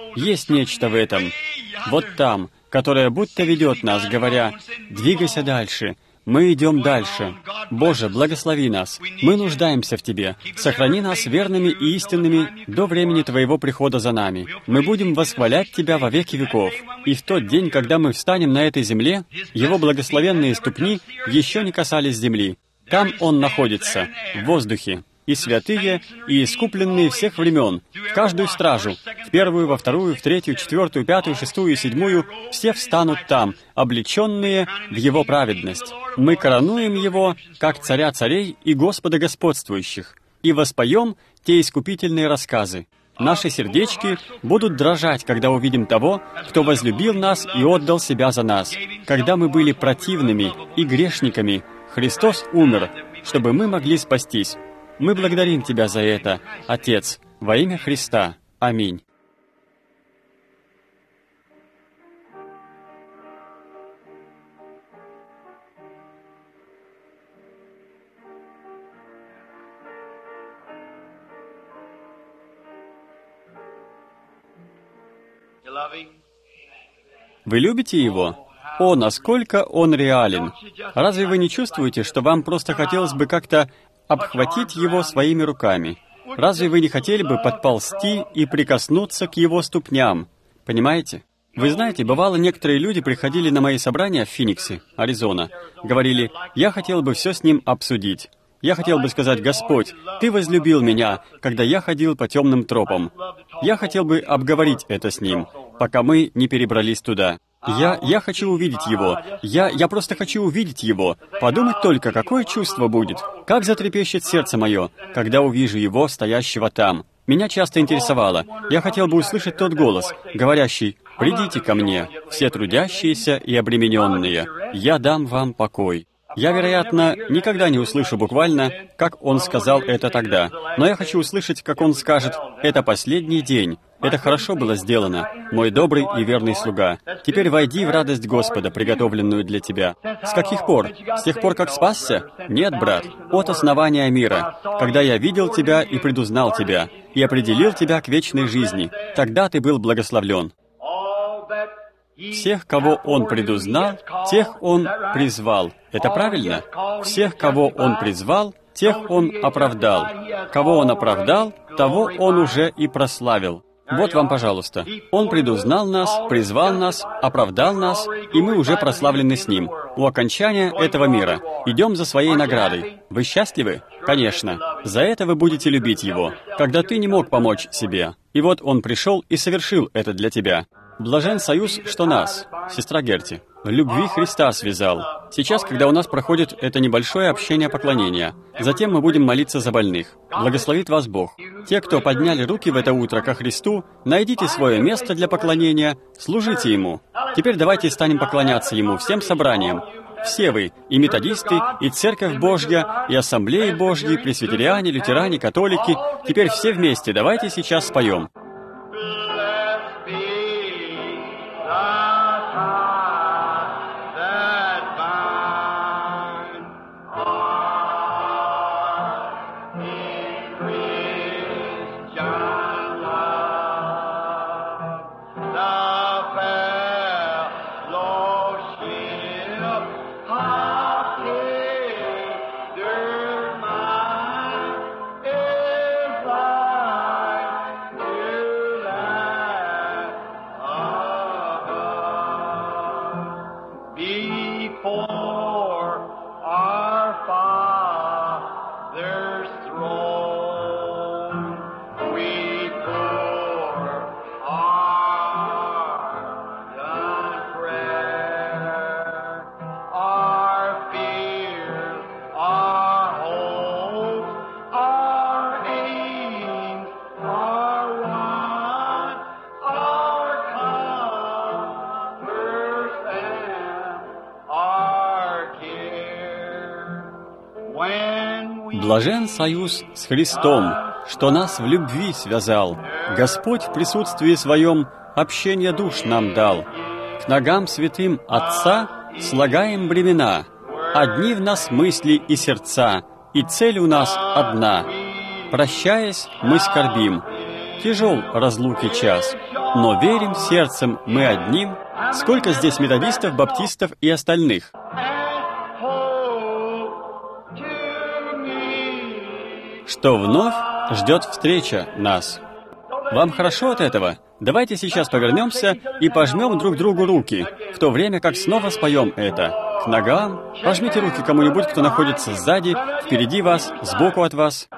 Есть нечто в этом, вот там, которое будто ведет нас, говоря: «Двигайся дальше». Мы идем дальше. Боже, благослови нас. Мы нуждаемся в Тебе. Сохрани нас верными и истинными до времени Твоего прихода за нами. Мы будем восхвалять Тебя во веки веков. И в тот день, когда мы встанем на этой земле, Его благословенные ступни еще не касались земли. Там Он находится, в воздухе. И святые, и искупленные всех времен, в каждую стражу, в первую, во вторую, в третью, четвертую, пятую, шестую и седьмую, все встанут там, облеченные в Его праведность. Мы коронуем Его, как Царя царей и Господа господствующих, и воспоем те искупительные рассказы. Наши сердечки будут дрожать, когда увидим того, кто возлюбил нас и отдал себя за нас. Когда мы были противными и грешниками, Христос умер, чтобы мы могли спастись. Мы благодарим Тебя за это, Отец, во имя Христа. Аминь. Вы любите Его? О, насколько Он реален! Разве вы не чувствуете, что вам просто хотелось бы как-то обхватить Его своими руками? Разве вы не хотели бы подползти и прикоснуться к Его ступням? Понимаете? Вы знаете, бывало, некоторые люди приходили на мои собрания в Финиксе, Аризона, говорили: «Я хотел бы все с Ним обсудить. Я хотел бы сказать: Господь, Ты возлюбил меня, когда я ходил по темным тропам. Я хотел бы обговорить это с Ним, пока мы не перебрались туда. Я хочу увидеть Его. Я просто хочу увидеть Его. Подумать только, какое чувство будет. Как затрепещет сердце мое, когда увижу Его, стоящего там. Меня часто интересовало. Я хотел бы услышать тот голос, говорящий: «Придите ко мне, все трудящиеся и обремененные. Я дам вам покой». Я, вероятно, никогда не услышу буквально, как Он сказал это тогда. Но я хочу услышать, как Он скажет: «Это последний день. Это хорошо было сделано, мой добрый и верный слуга. Теперь войди в радость Господа, приготовленную для тебя». С каких пор? С тех пор, как спасся? Нет, брат. От основания мира, когда я видел тебя и предузнал тебя, и определил тебя к вечной жизни. Тогда ты был благословлен. Всех, кого Он предузнал, тех Он призвал. Это правильно? Всех, кого Он призвал, тех Он оправдал. Кого Он оправдал, того Он уже и прославил. Вот вам, пожалуйста. Он предузнал нас, призвал нас, оправдал нас, и мы уже прославлены с Ним. У окончания этого мира идем за своей наградой. Вы счастливы? Конечно. За это вы будете любить Его, когда ты не мог помочь себе. И вот Он пришел и совершил это для тебя. Блажен союз, что нас, сестра Герти, в любви Христа связал. Сейчас, когда у нас проходит это небольшое общение поклонения, затем мы будем молиться за больных. Благословит вас Бог. Те, кто подняли руки в это утро ко Христу, найдите свое место для поклонения, служите Ему. Теперь давайте станем поклоняться Ему всем собранием. Все вы, и методисты, и Церковь Божья, и Ассамблеи Божьи, пресвитериане, лютеране, католики. Теперь все вместе давайте сейчас споем. Блажен союз с Христом, что нас в любви связал. Господь в присутствии Своем общение душ нам дал. К ногам святым Отца слагаем бремена. Одни в нас мысли и сердца, и цель у нас одна. Прощаясь, мы скорбим. Тяжел разлуки час, Но верим сердцем мы одним. Сколько здесь методистов, баптистов и остальных? Что вновь ждет встреча нас. Вам хорошо от этого? Давайте сейчас повернемся и пожмем друг другу руки, в то время как снова споем это. К ногам. Пожмите руки кому-нибудь, кто находится сзади, впереди вас, сбоку от вас.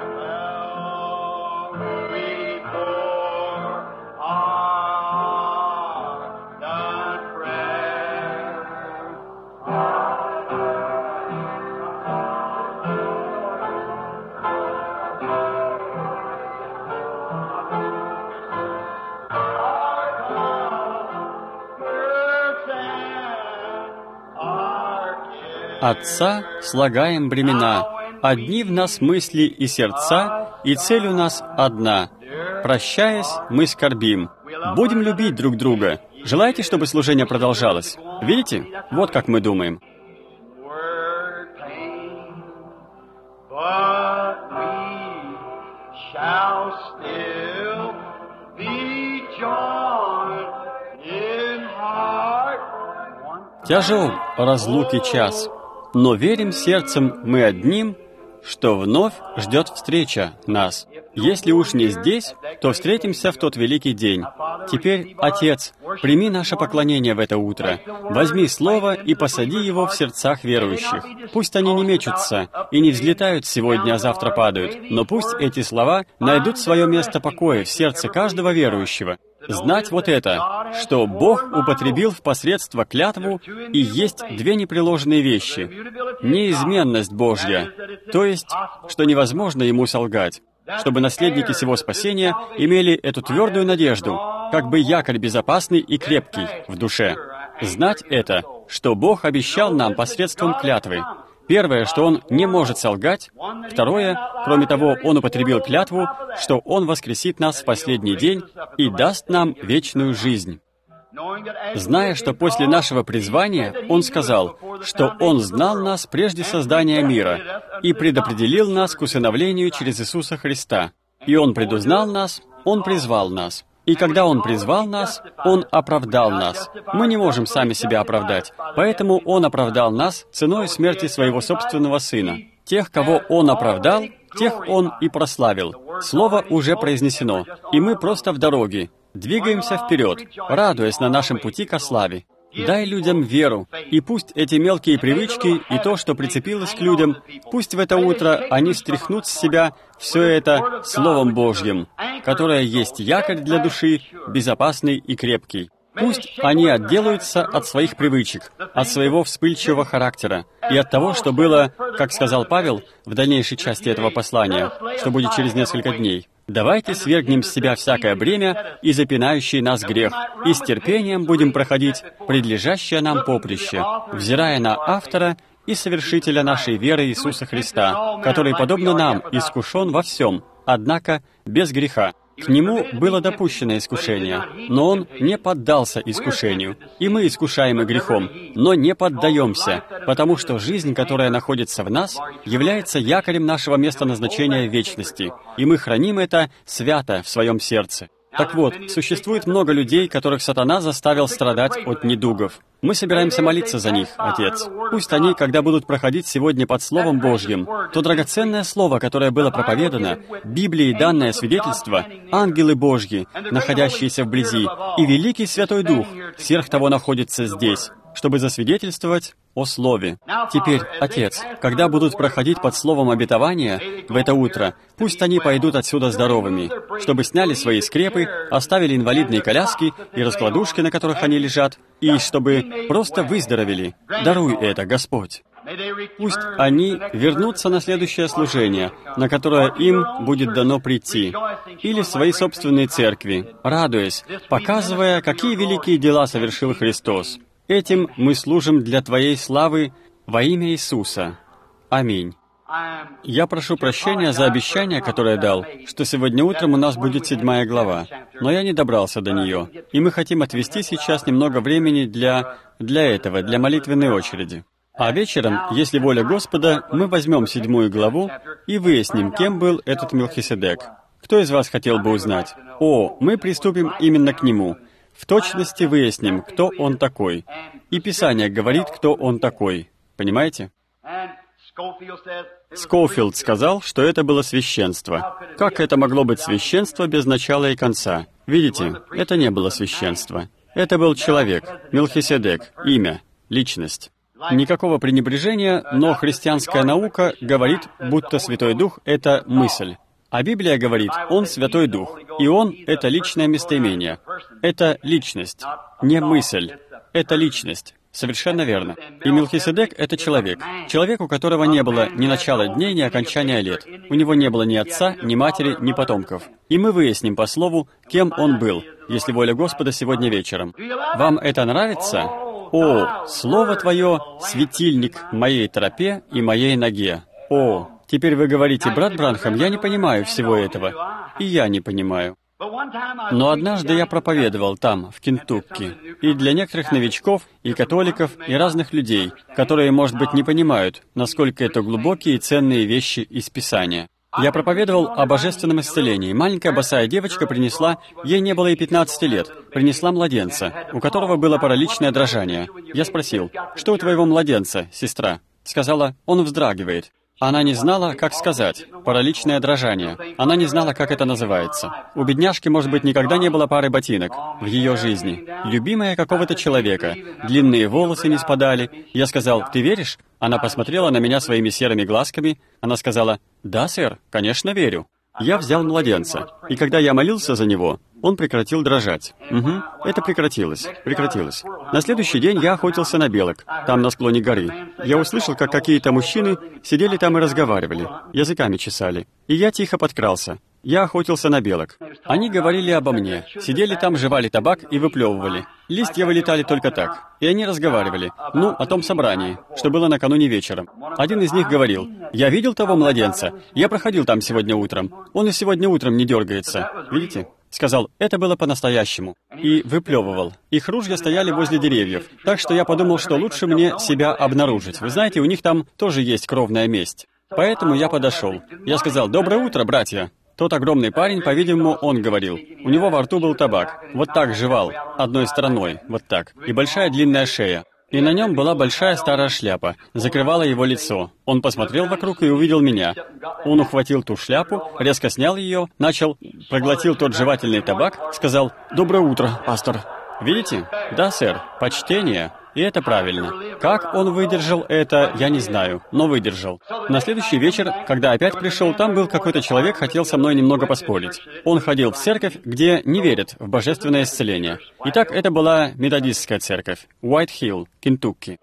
Отца слагаем бремена, одни в нас мысли и сердца, и цель у нас одна. Прощаясь, мы скорбим. Будем любить друг друга. Желаете, чтобы служение продолжалось? Видите? Вот как мы думаем. Тяжел разлуки час, но верим сердцем мы одним, что вновь ждет встреча нас. Если уж не здесь, то встретимся в тот великий день. Теперь, Отец, прими наше поклонение в это утро. Возьми Слово и посади его в сердцах верующих. Пусть они не мечутся и не взлетают сегодня, а завтра падают, но пусть эти слова найдут свое место покоя в сердце каждого верующего. Знать вот это, что Бог употребил в посредство клятву, и есть две непреложные вещи. Неизменность Божья, то есть, что невозможно Ему солгать, чтобы наследники сего спасения имели эту твердую надежду, как бы якорь безопасный и крепкий в душе. Знать это, что Бог обещал нам посредством клятвы. Первое, что Он не может солгать. Второе, кроме того, Он употребил клятву, что Он воскресит нас в последний день и даст нам вечную жизнь. Зная, что после нашего призвания Он сказал, что Он знал нас прежде создания мира и предопределил нас к усыновлению через Иисуса Христа. И Он предузнал нас, Он призвал нас. И когда Он призвал нас, Он оправдал нас. Мы не можем сами себя оправдать, поэтому Он оправдал нас ценой смерти Своего собственного Сына. Тех, кого Он оправдал, тех Он и прославил. Слово уже произнесено, и мы просто в дороге. Двигаемся вперед, радуясь на нашем пути ко славе. Дай людям веру, и пусть эти мелкие привычки и то, что прицепилось к людям, пусть в это утро они стряхнут с себя все это Словом Божьим, которое есть якорь для души, безопасный и крепкий. Пусть они отделаются от своих привычек, от своего вспыльчивого характера и от того, что было, как сказал Павел в дальнейшей части этого послания, что будет через несколько дней. Давайте свергнем с себя всякое бремя и запинающий нас грех, и с терпением будем проходить предлежащее нам поприще, взирая на автора и совершителя нашей веры Иисуса Христа, который, подобно нам, искушен во всем, однако без греха. К Нему было допущено искушение, но Он не поддался искушению. И мы искушаемы грехом, но не поддаемся, потому что жизнь, которая находится в нас, является якорем нашего места назначения в вечности, и мы храним это свято в своем сердце. Так вот, существует много людей, которых сатана заставил страдать от недугов. Мы собираемся молиться за них, Отец. Пусть они, когда будут проходить сегодня под Словом Божьим, то драгоценное Слово, которое было проповедано, Библии данное свидетельство, ангелы Божьи, находящиеся вблизи, и Великий Святой Дух, сверх того находится здесь, чтобы засвидетельствовать о Слове. Теперь, Отец, когда будут проходить под Словом обетования в это утро, пусть они пойдут отсюда здоровыми, чтобы сняли свои скрепы, оставили инвалидные коляски и раскладушки, на которых они лежат, и чтобы просто выздоровели. Даруй это, Господь. Пусть они вернутся на следующее служение, на которое им будет дано прийти, или в свои собственные церкви, радуясь, показывая, какие великие дела совершил Христос. Этим мы служим для Твоей славы во имя Иисуса. Аминь. Я прошу прощения за обещание, которое дал, что сегодня утром у нас будет 7 глава, но я не добрался до нее, и мы хотим отвести сейчас немного времени для молитвенной очереди. А вечером, если воля Господа, мы возьмем 7 главу и выясним, кем был этот Мелхиседек. Кто из вас хотел бы узнать? Мы приступим именно к нему. в точности выясним, кто он такой. И Писание говорит, кто он такой. Понимаете? Скоуфилд сказал, что это было священство. Как это могло быть священство без начала и конца? Видите, это не было священство. Это был человек, Мелхиседек, имя, личность. Никакого пренебрежения, но христианская наука говорит, будто Святой Дух — это мысль. А Библия говорит, Он Святой Дух, и Он — это личное местоимение. Это личность, не мысль. Это личность. Совершенно верно. И Мелхиседек — это человек. Человек, у которого не было ни начала дней, ни окончания лет. У него не было ни отца, ни матери, ни потомков. И мы выясним по слову, кем он был, если воля Господа сегодня вечером. Вам это нравится? О, Слово Твое — светильник моей тропе и моей ноге. О, теперь вы говорите, брат Бранхам, я не понимаю всего этого. И я не понимаю. Но однажды я проповедовал там, в Кентукки, и для некоторых новичков, и католиков, и разных людей, которые, может быть, не понимают, насколько это глубокие и ценные вещи из Писания. Я проповедовал о божественном исцелении. Маленькая босая девочка принесла, ей не было и 15 лет, принесла младенца, у которого было параличное дрожание. Я спросил, что у твоего младенца, сестра? Сказала, он вздрагивает. Она не знала, как сказать. Параличное дрожание. Она не знала, как это называется. У бедняжки, может быть, никогда не было пары ботинок в ее жизни. Любимая какого-то человека. Длинные волосы не спадали. Я сказал, «Ты веришь?» Она посмотрела на меня своими серыми глазками. Она сказала, «Да, сэр, конечно, верю». Я взял младенца, и когда я молился за него, он прекратил дрожать. Это прекратилось. На следующий день я охотился на белок, там на склоне горы. Я услышал, как какие-то мужчины сидели там и разговаривали, языками чесали. И я тихо подкрался. Я охотился на белок. Они говорили обо мне, сидели там, жевали табак и выплевывали. Листья вылетали только так. И они разговаривали, о том собрании, что было накануне вечером. Один из них говорил, «Я видел того младенца, я проходил там сегодня утром. Он и сегодня утром не дергается. Видите?» Сказал, это было по-настоящему. И выплевывал. Их ружья стояли возле деревьев, так что я подумал, что лучше мне себя обнаружить. Вы знаете, у них там тоже есть кровная месть. Поэтому я подошел. Я сказал, «Доброе утро, братья». Тот огромный парень, по-видимому, он говорил. У него во рту был табак. Вот так жевал, одной стороной, вот так. И большая длинная шея. И на нем была большая старая шляпа, закрывала его лицо. Он посмотрел вокруг и увидел меня. Он ухватил ту шляпу, резко снял ее, проглотил тот жевательный табак, сказал «Доброе утро, пастор». Видите? Да, сэр, почтение. И это правильно. Как он выдержал это, я не знаю, но выдержал. На следующий вечер, когда опять пришел, там был какой-то человек, хотел со мной немного поспорить. Он ходил в церковь, где не верят в божественное исцеление. Итак, это была методистская церковь, Уайт-Хилл, Кентукки.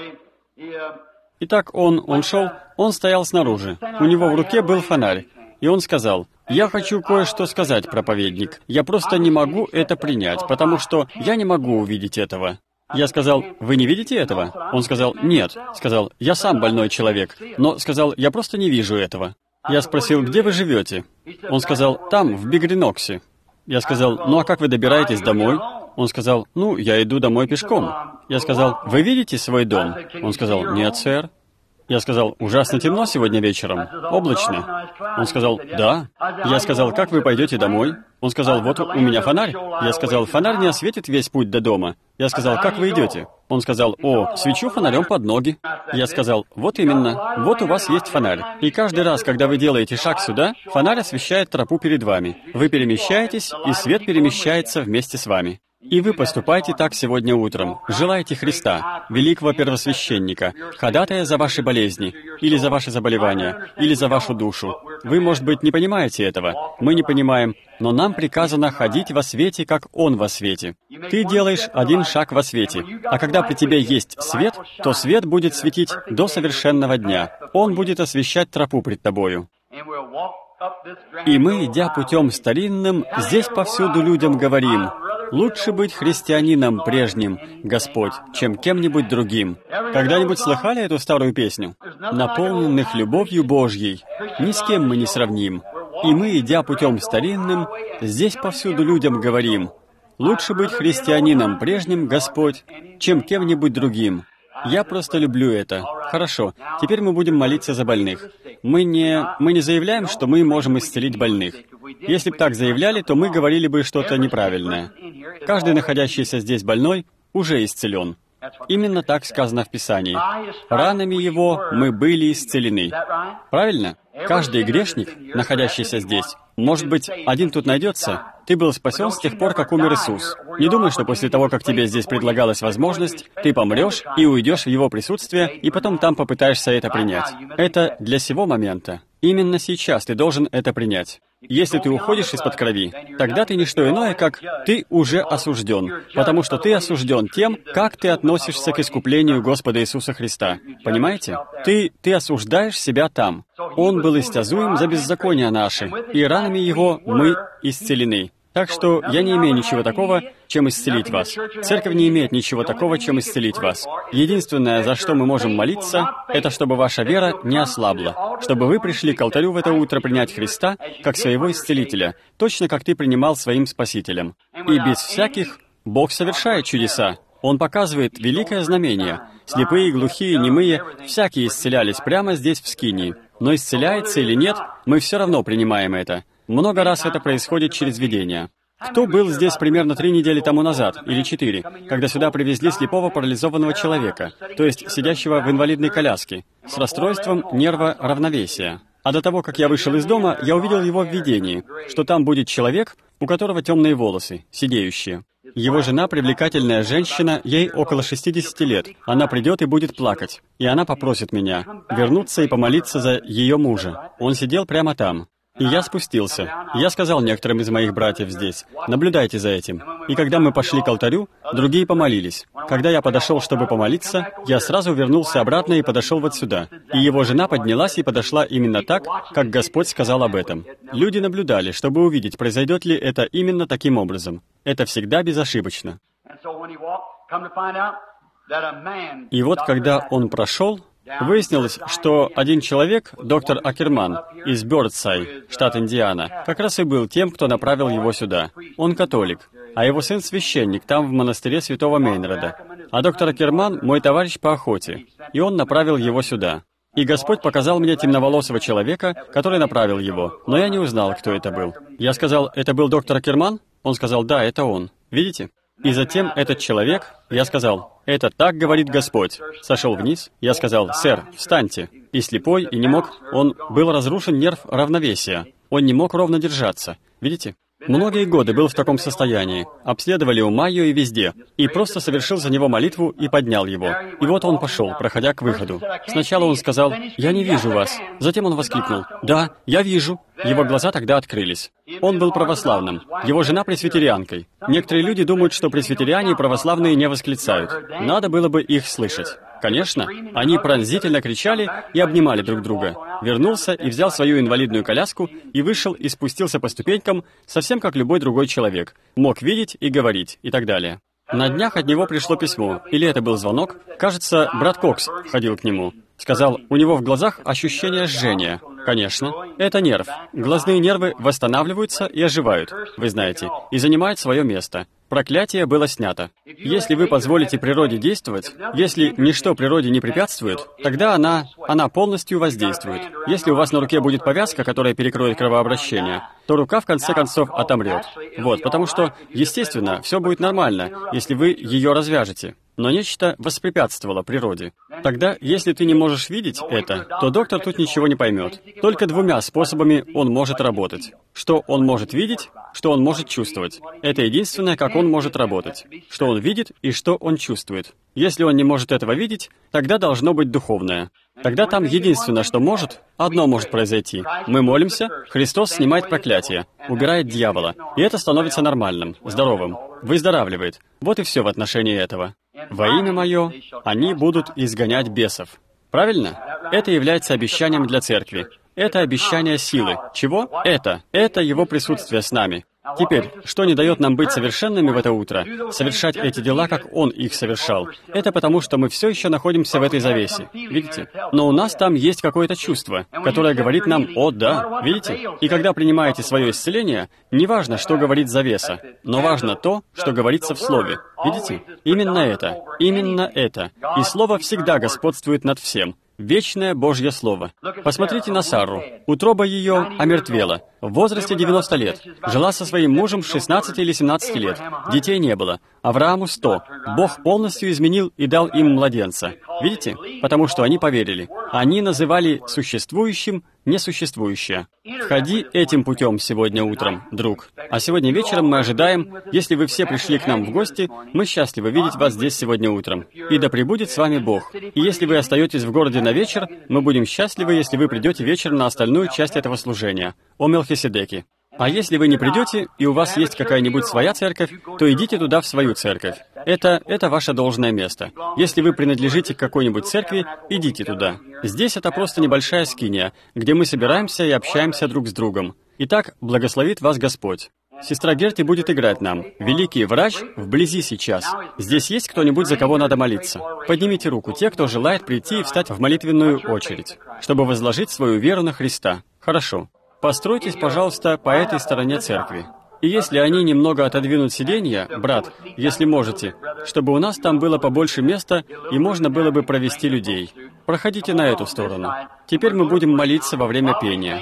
Итак, он шел, он стоял снаружи. У него в руке был фонарь. И он сказал, «Я хочу кое-что сказать, проповедник. Я просто не могу это принять, потому что я не могу увидеть этого». Я сказал, «Вы не видите этого?» Он сказал, «Нет». Сказал, «Я сам больной человек». Но сказал, «Я просто не вижу этого». Я спросил, «Где вы живете?» Он сказал, «Там, в Бигриноксе». Я сказал, «Ну а как вы добираетесь домой?» Он сказал, «Я иду домой пешком». Я сказал, «Вы видите свой дом?» Он сказал, «Нет, сэр». Я сказал, «Ужасно темно сегодня вечером. Облачно». Он сказал, «Да». Я сказал, «Как вы пойдете домой?» Он сказал, «Вот у меня фонарь». Я сказал, «Фонарь не осветит весь путь до дома». Я сказал, «Как вы идете?» Он сказал, «О, свечу фонарем под ноги». Я сказал, «Вот именно, вот у вас есть фонарь. И каждый раз, когда вы делаете шаг сюда, фонарь освещает тропу перед вами. Вы перемещаетесь, и свет перемещается вместе с вами. И вы поступайте так сегодня утром. Желайте Христа, великого первосвященника, ходатая за ваши болезни, или за ваши заболевания, или за вашу душу. Вы, может быть, не понимаете этого. Мы не понимаем, но нам приказано ходить во свете, как Он во свете. Ты делаешь один шаг во свете, а когда при тебе есть свет, то свет будет светить до совершенного дня. Он будет освещать тропу пред тобою. И мы, идя путем старинным, здесь повсюду людям говорим, лучше быть христианином прежним, Господь, чем кем-нибудь другим. Когда-нибудь слыхали эту старую песню? Наполненных любовью Божьей, ни с кем мы не сравним. И мы, идя путем старинным, здесь повсюду людям говорим, лучше быть христианином прежним, Господь, чем кем-нибудь другим. Я просто люблю это. Хорошо, теперь мы будем молиться за больных. Мы не заявляем, что мы можем исцелить больных. Если бы так заявляли, то мы говорили бы что-то неправильное. Каждый, находящийся здесь больной, уже исцелен. Именно так сказано в Писании. Ранами Его мы были исцелены. Правильно? Каждый грешник, находящийся здесь, может быть, один тут найдется, ты был спасен с тех пор, как умер Иисус. Не думай, что после того, как тебе здесь предлагалась возможность, ты помрешь и уйдешь в Его присутствие, и потом там попытаешься это принять. Это для сего момента. Именно сейчас ты должен это принять. Если ты уходишь из-под крови, тогда ты не что иное, как ты уже осужден, потому что ты осужден тем, как ты относишься к искуплению Господа Иисуса Христа. Понимаете? Ты осуждаешь себя там. Он был истязуем за беззакония наши, и ранами Его мы исцелены. Так что я не имею ничего такого, чем исцелить вас. Церковь не имеет ничего такого, чем исцелить вас. Единственное, за что мы можем молиться, это чтобы ваша вера не ослабла, чтобы вы пришли к алтарю в это утро принять Христа как своего исцелителя, точно как ты принимал своим Спасителем. И без всяких Бог совершает чудеса. Он показывает великое знамение. Слепые, глухие, немые, всякие исцелялись прямо здесь, в Скинии. Но исцеляется или нет, мы все равно принимаем это. Много раз это происходит через видение. Кто был здесь примерно 3 недели тому назад, или 4, когда сюда привезли слепого парализованного человека, то есть сидящего в инвалидной коляске, с расстройством нерва равновесия? А до того, как я вышел из дома, я увидел его в видении, что там будет человек, у которого темные волосы, сидеющие. Его жена — привлекательная женщина, ей около 60 лет. Она придет и будет плакать. И она попросит меня вернуться и помолиться за ее мужа. Он сидел прямо там. И я спустился. Я сказал некоторым из моих братьев здесь: наблюдайте за этим. И когда мы пошли к алтарю, другие помолились. Когда я подошел, чтобы помолиться, я сразу вернулся обратно и подошел вот сюда. И его жена поднялась и подошла именно так, как Господь сказал об этом. Люди наблюдали, чтобы увидеть, произойдет ли это именно таким образом. Это всегда безошибочно. И вот когда он прошел, выяснилось, что один человек, доктор Акерман, из Бёрдсай, штат Индиана, как раз и был тем, кто направил его сюда. Он католик, а его сын священник там в монастыре святого Мейнреда. А доктор Акерман — мой товарищ по охоте, и он направил его сюда. И Господь показал мне темноволосого человека, который направил его, но я не узнал, кто это был. Я сказал: «Это был доктор Акерман?» Он сказал: «Да, это он». Видите? И затем этот человек, я сказал: «Это так говорит Господь». Сошел вниз, я сказал: «Сэр, встаньте». И слепой, и не мог, он был разрушен нерв равновесия. Он не мог ровно держаться. Видите? Многие годы был в таком состоянии. Обследовали у Майо и везде. И просто совершил за него молитву и поднял его. И вот он пошел, проходя к выходу. Сначала он сказал: «Я не вижу вас». Затем он воскликнул: «Да, я вижу». Его глаза тогда открылись. Он был православным. Его жена пресвитерианкой. Некоторые люди думают, что пресвитериане и православные не восклицают. Надо было бы их слышать. Конечно, они пронзительно кричали и обнимали друг друга. Вернулся и взял свою инвалидную коляску и вышел и спустился по ступенькам, совсем как любой другой человек. Мог видеть и говорить, и так далее. На днях от него пришло письмо, или это был звонок. Кажется, брат Кокс ходил к нему. Сказал, у него в глазах ощущение жжения. Конечно, это нерв. Глазные нервы восстанавливаются и оживают, вы знаете, и занимают свое место. Проклятие было снято. Если вы позволите природе действовать, если ничто природе не препятствует, тогда она полностью воздействует. Если у вас на руке будет повязка, которая перекроет кровообращение, то рука в конце концов отомрет. Вот, потому что, естественно, все будет нормально, если вы ее развяжете. Но нечто воспрепятствовало природе. Тогда, если ты не можешь видеть это, то доктор тут ничего не поймет. Только 2 способами он может работать. Что он может видеть, что он может чувствовать. Это единственное, как он может работать. Что он видит и что он чувствует. Если он не может этого видеть, тогда должно быть духовное. Тогда там единственное, что может, одно может произойти. Мы молимся, Христос снимает проклятие, убирает дьявола, и это становится нормальным, здоровым, выздоравливает. Вот и все в отношении этого. Во имя Мое они будут изгонять бесов. Правильно? Это является обещанием для церкви. Это обещание силы. Чего? Это Его присутствие с нами. Теперь, что не дает нам быть совершенными в это утро, совершать эти дела, как Он их совершал? Это потому, что мы все еще находимся в этой завесе. Видите? Но у нас там есть какое-то чувство, которое говорит нам: «О, да». Видите? И когда принимаете свое исцеление, не важно, что говорит завеса, но важно то, что говорится в Слове. Видите? Именно это. И Слово всегда господствует над всем. Вечное Божье Слово. Посмотрите на Сарру. Утроба ее омертвела. в возрасте 90 лет. Жила со своим мужем с 16 или 17 лет. Детей не было. Аврааму 100. Бог полностью изменил и дал им младенца. Видите? Потому что они поверили. Они называли существующим несуществующее. Входи этим путем сегодня утром, друг. А сегодня вечером мы ожидаем, если вы все пришли к нам в гости, мы счастливы видеть вас здесь сегодня утром. И да пребудет с вами Бог. И если вы остаетесь в городе на вечер, мы будем счастливы, если вы придете вечером на остальную часть этого служения. О Мелхиседеке. А если вы не придете, и у вас есть какая-нибудь своя церковь, то идите туда в свою церковь. Это ваше должное место. Если вы принадлежите к какой-нибудь церкви, идите туда. Здесь это просто небольшая скиния, где мы собираемся и общаемся друг с другом. Итак, благословит вас Господь. Сестра Герти будет играть нам. Великий врач вблизи сейчас. Здесь есть кто-нибудь, за кого надо молиться? Поднимите руку те, кто желает прийти и встать в молитвенную очередь, чтобы возложить свою веру на Христа. Хорошо. Постройтесь, пожалуйста, по этой стороне церкви. И если они немного отодвинут сиденья, брат, если можете, чтобы у нас там было побольше места, и можно было бы провести людей. Проходите на эту сторону. Теперь мы будем молиться во время пения.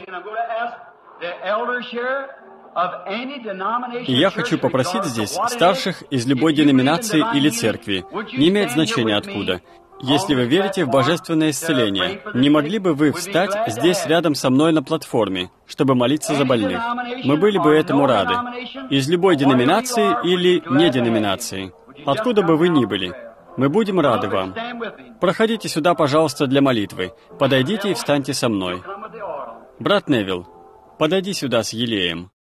И я хочу попросить здесь старших из любой деноминации или церкви, не имеет значения откуда. Если вы верите в божественное исцеление, не могли бы вы встать здесь рядом со мной на платформе, чтобы молиться за больных? Мы были бы этому рады. Из любой деноминации или не деноминации. Откуда бы вы ни были. Мы будем рады вам. Проходите сюда, пожалуйста, для молитвы. Подойдите и встаньте со мной. Брат Невилл, подойди сюда с елеем.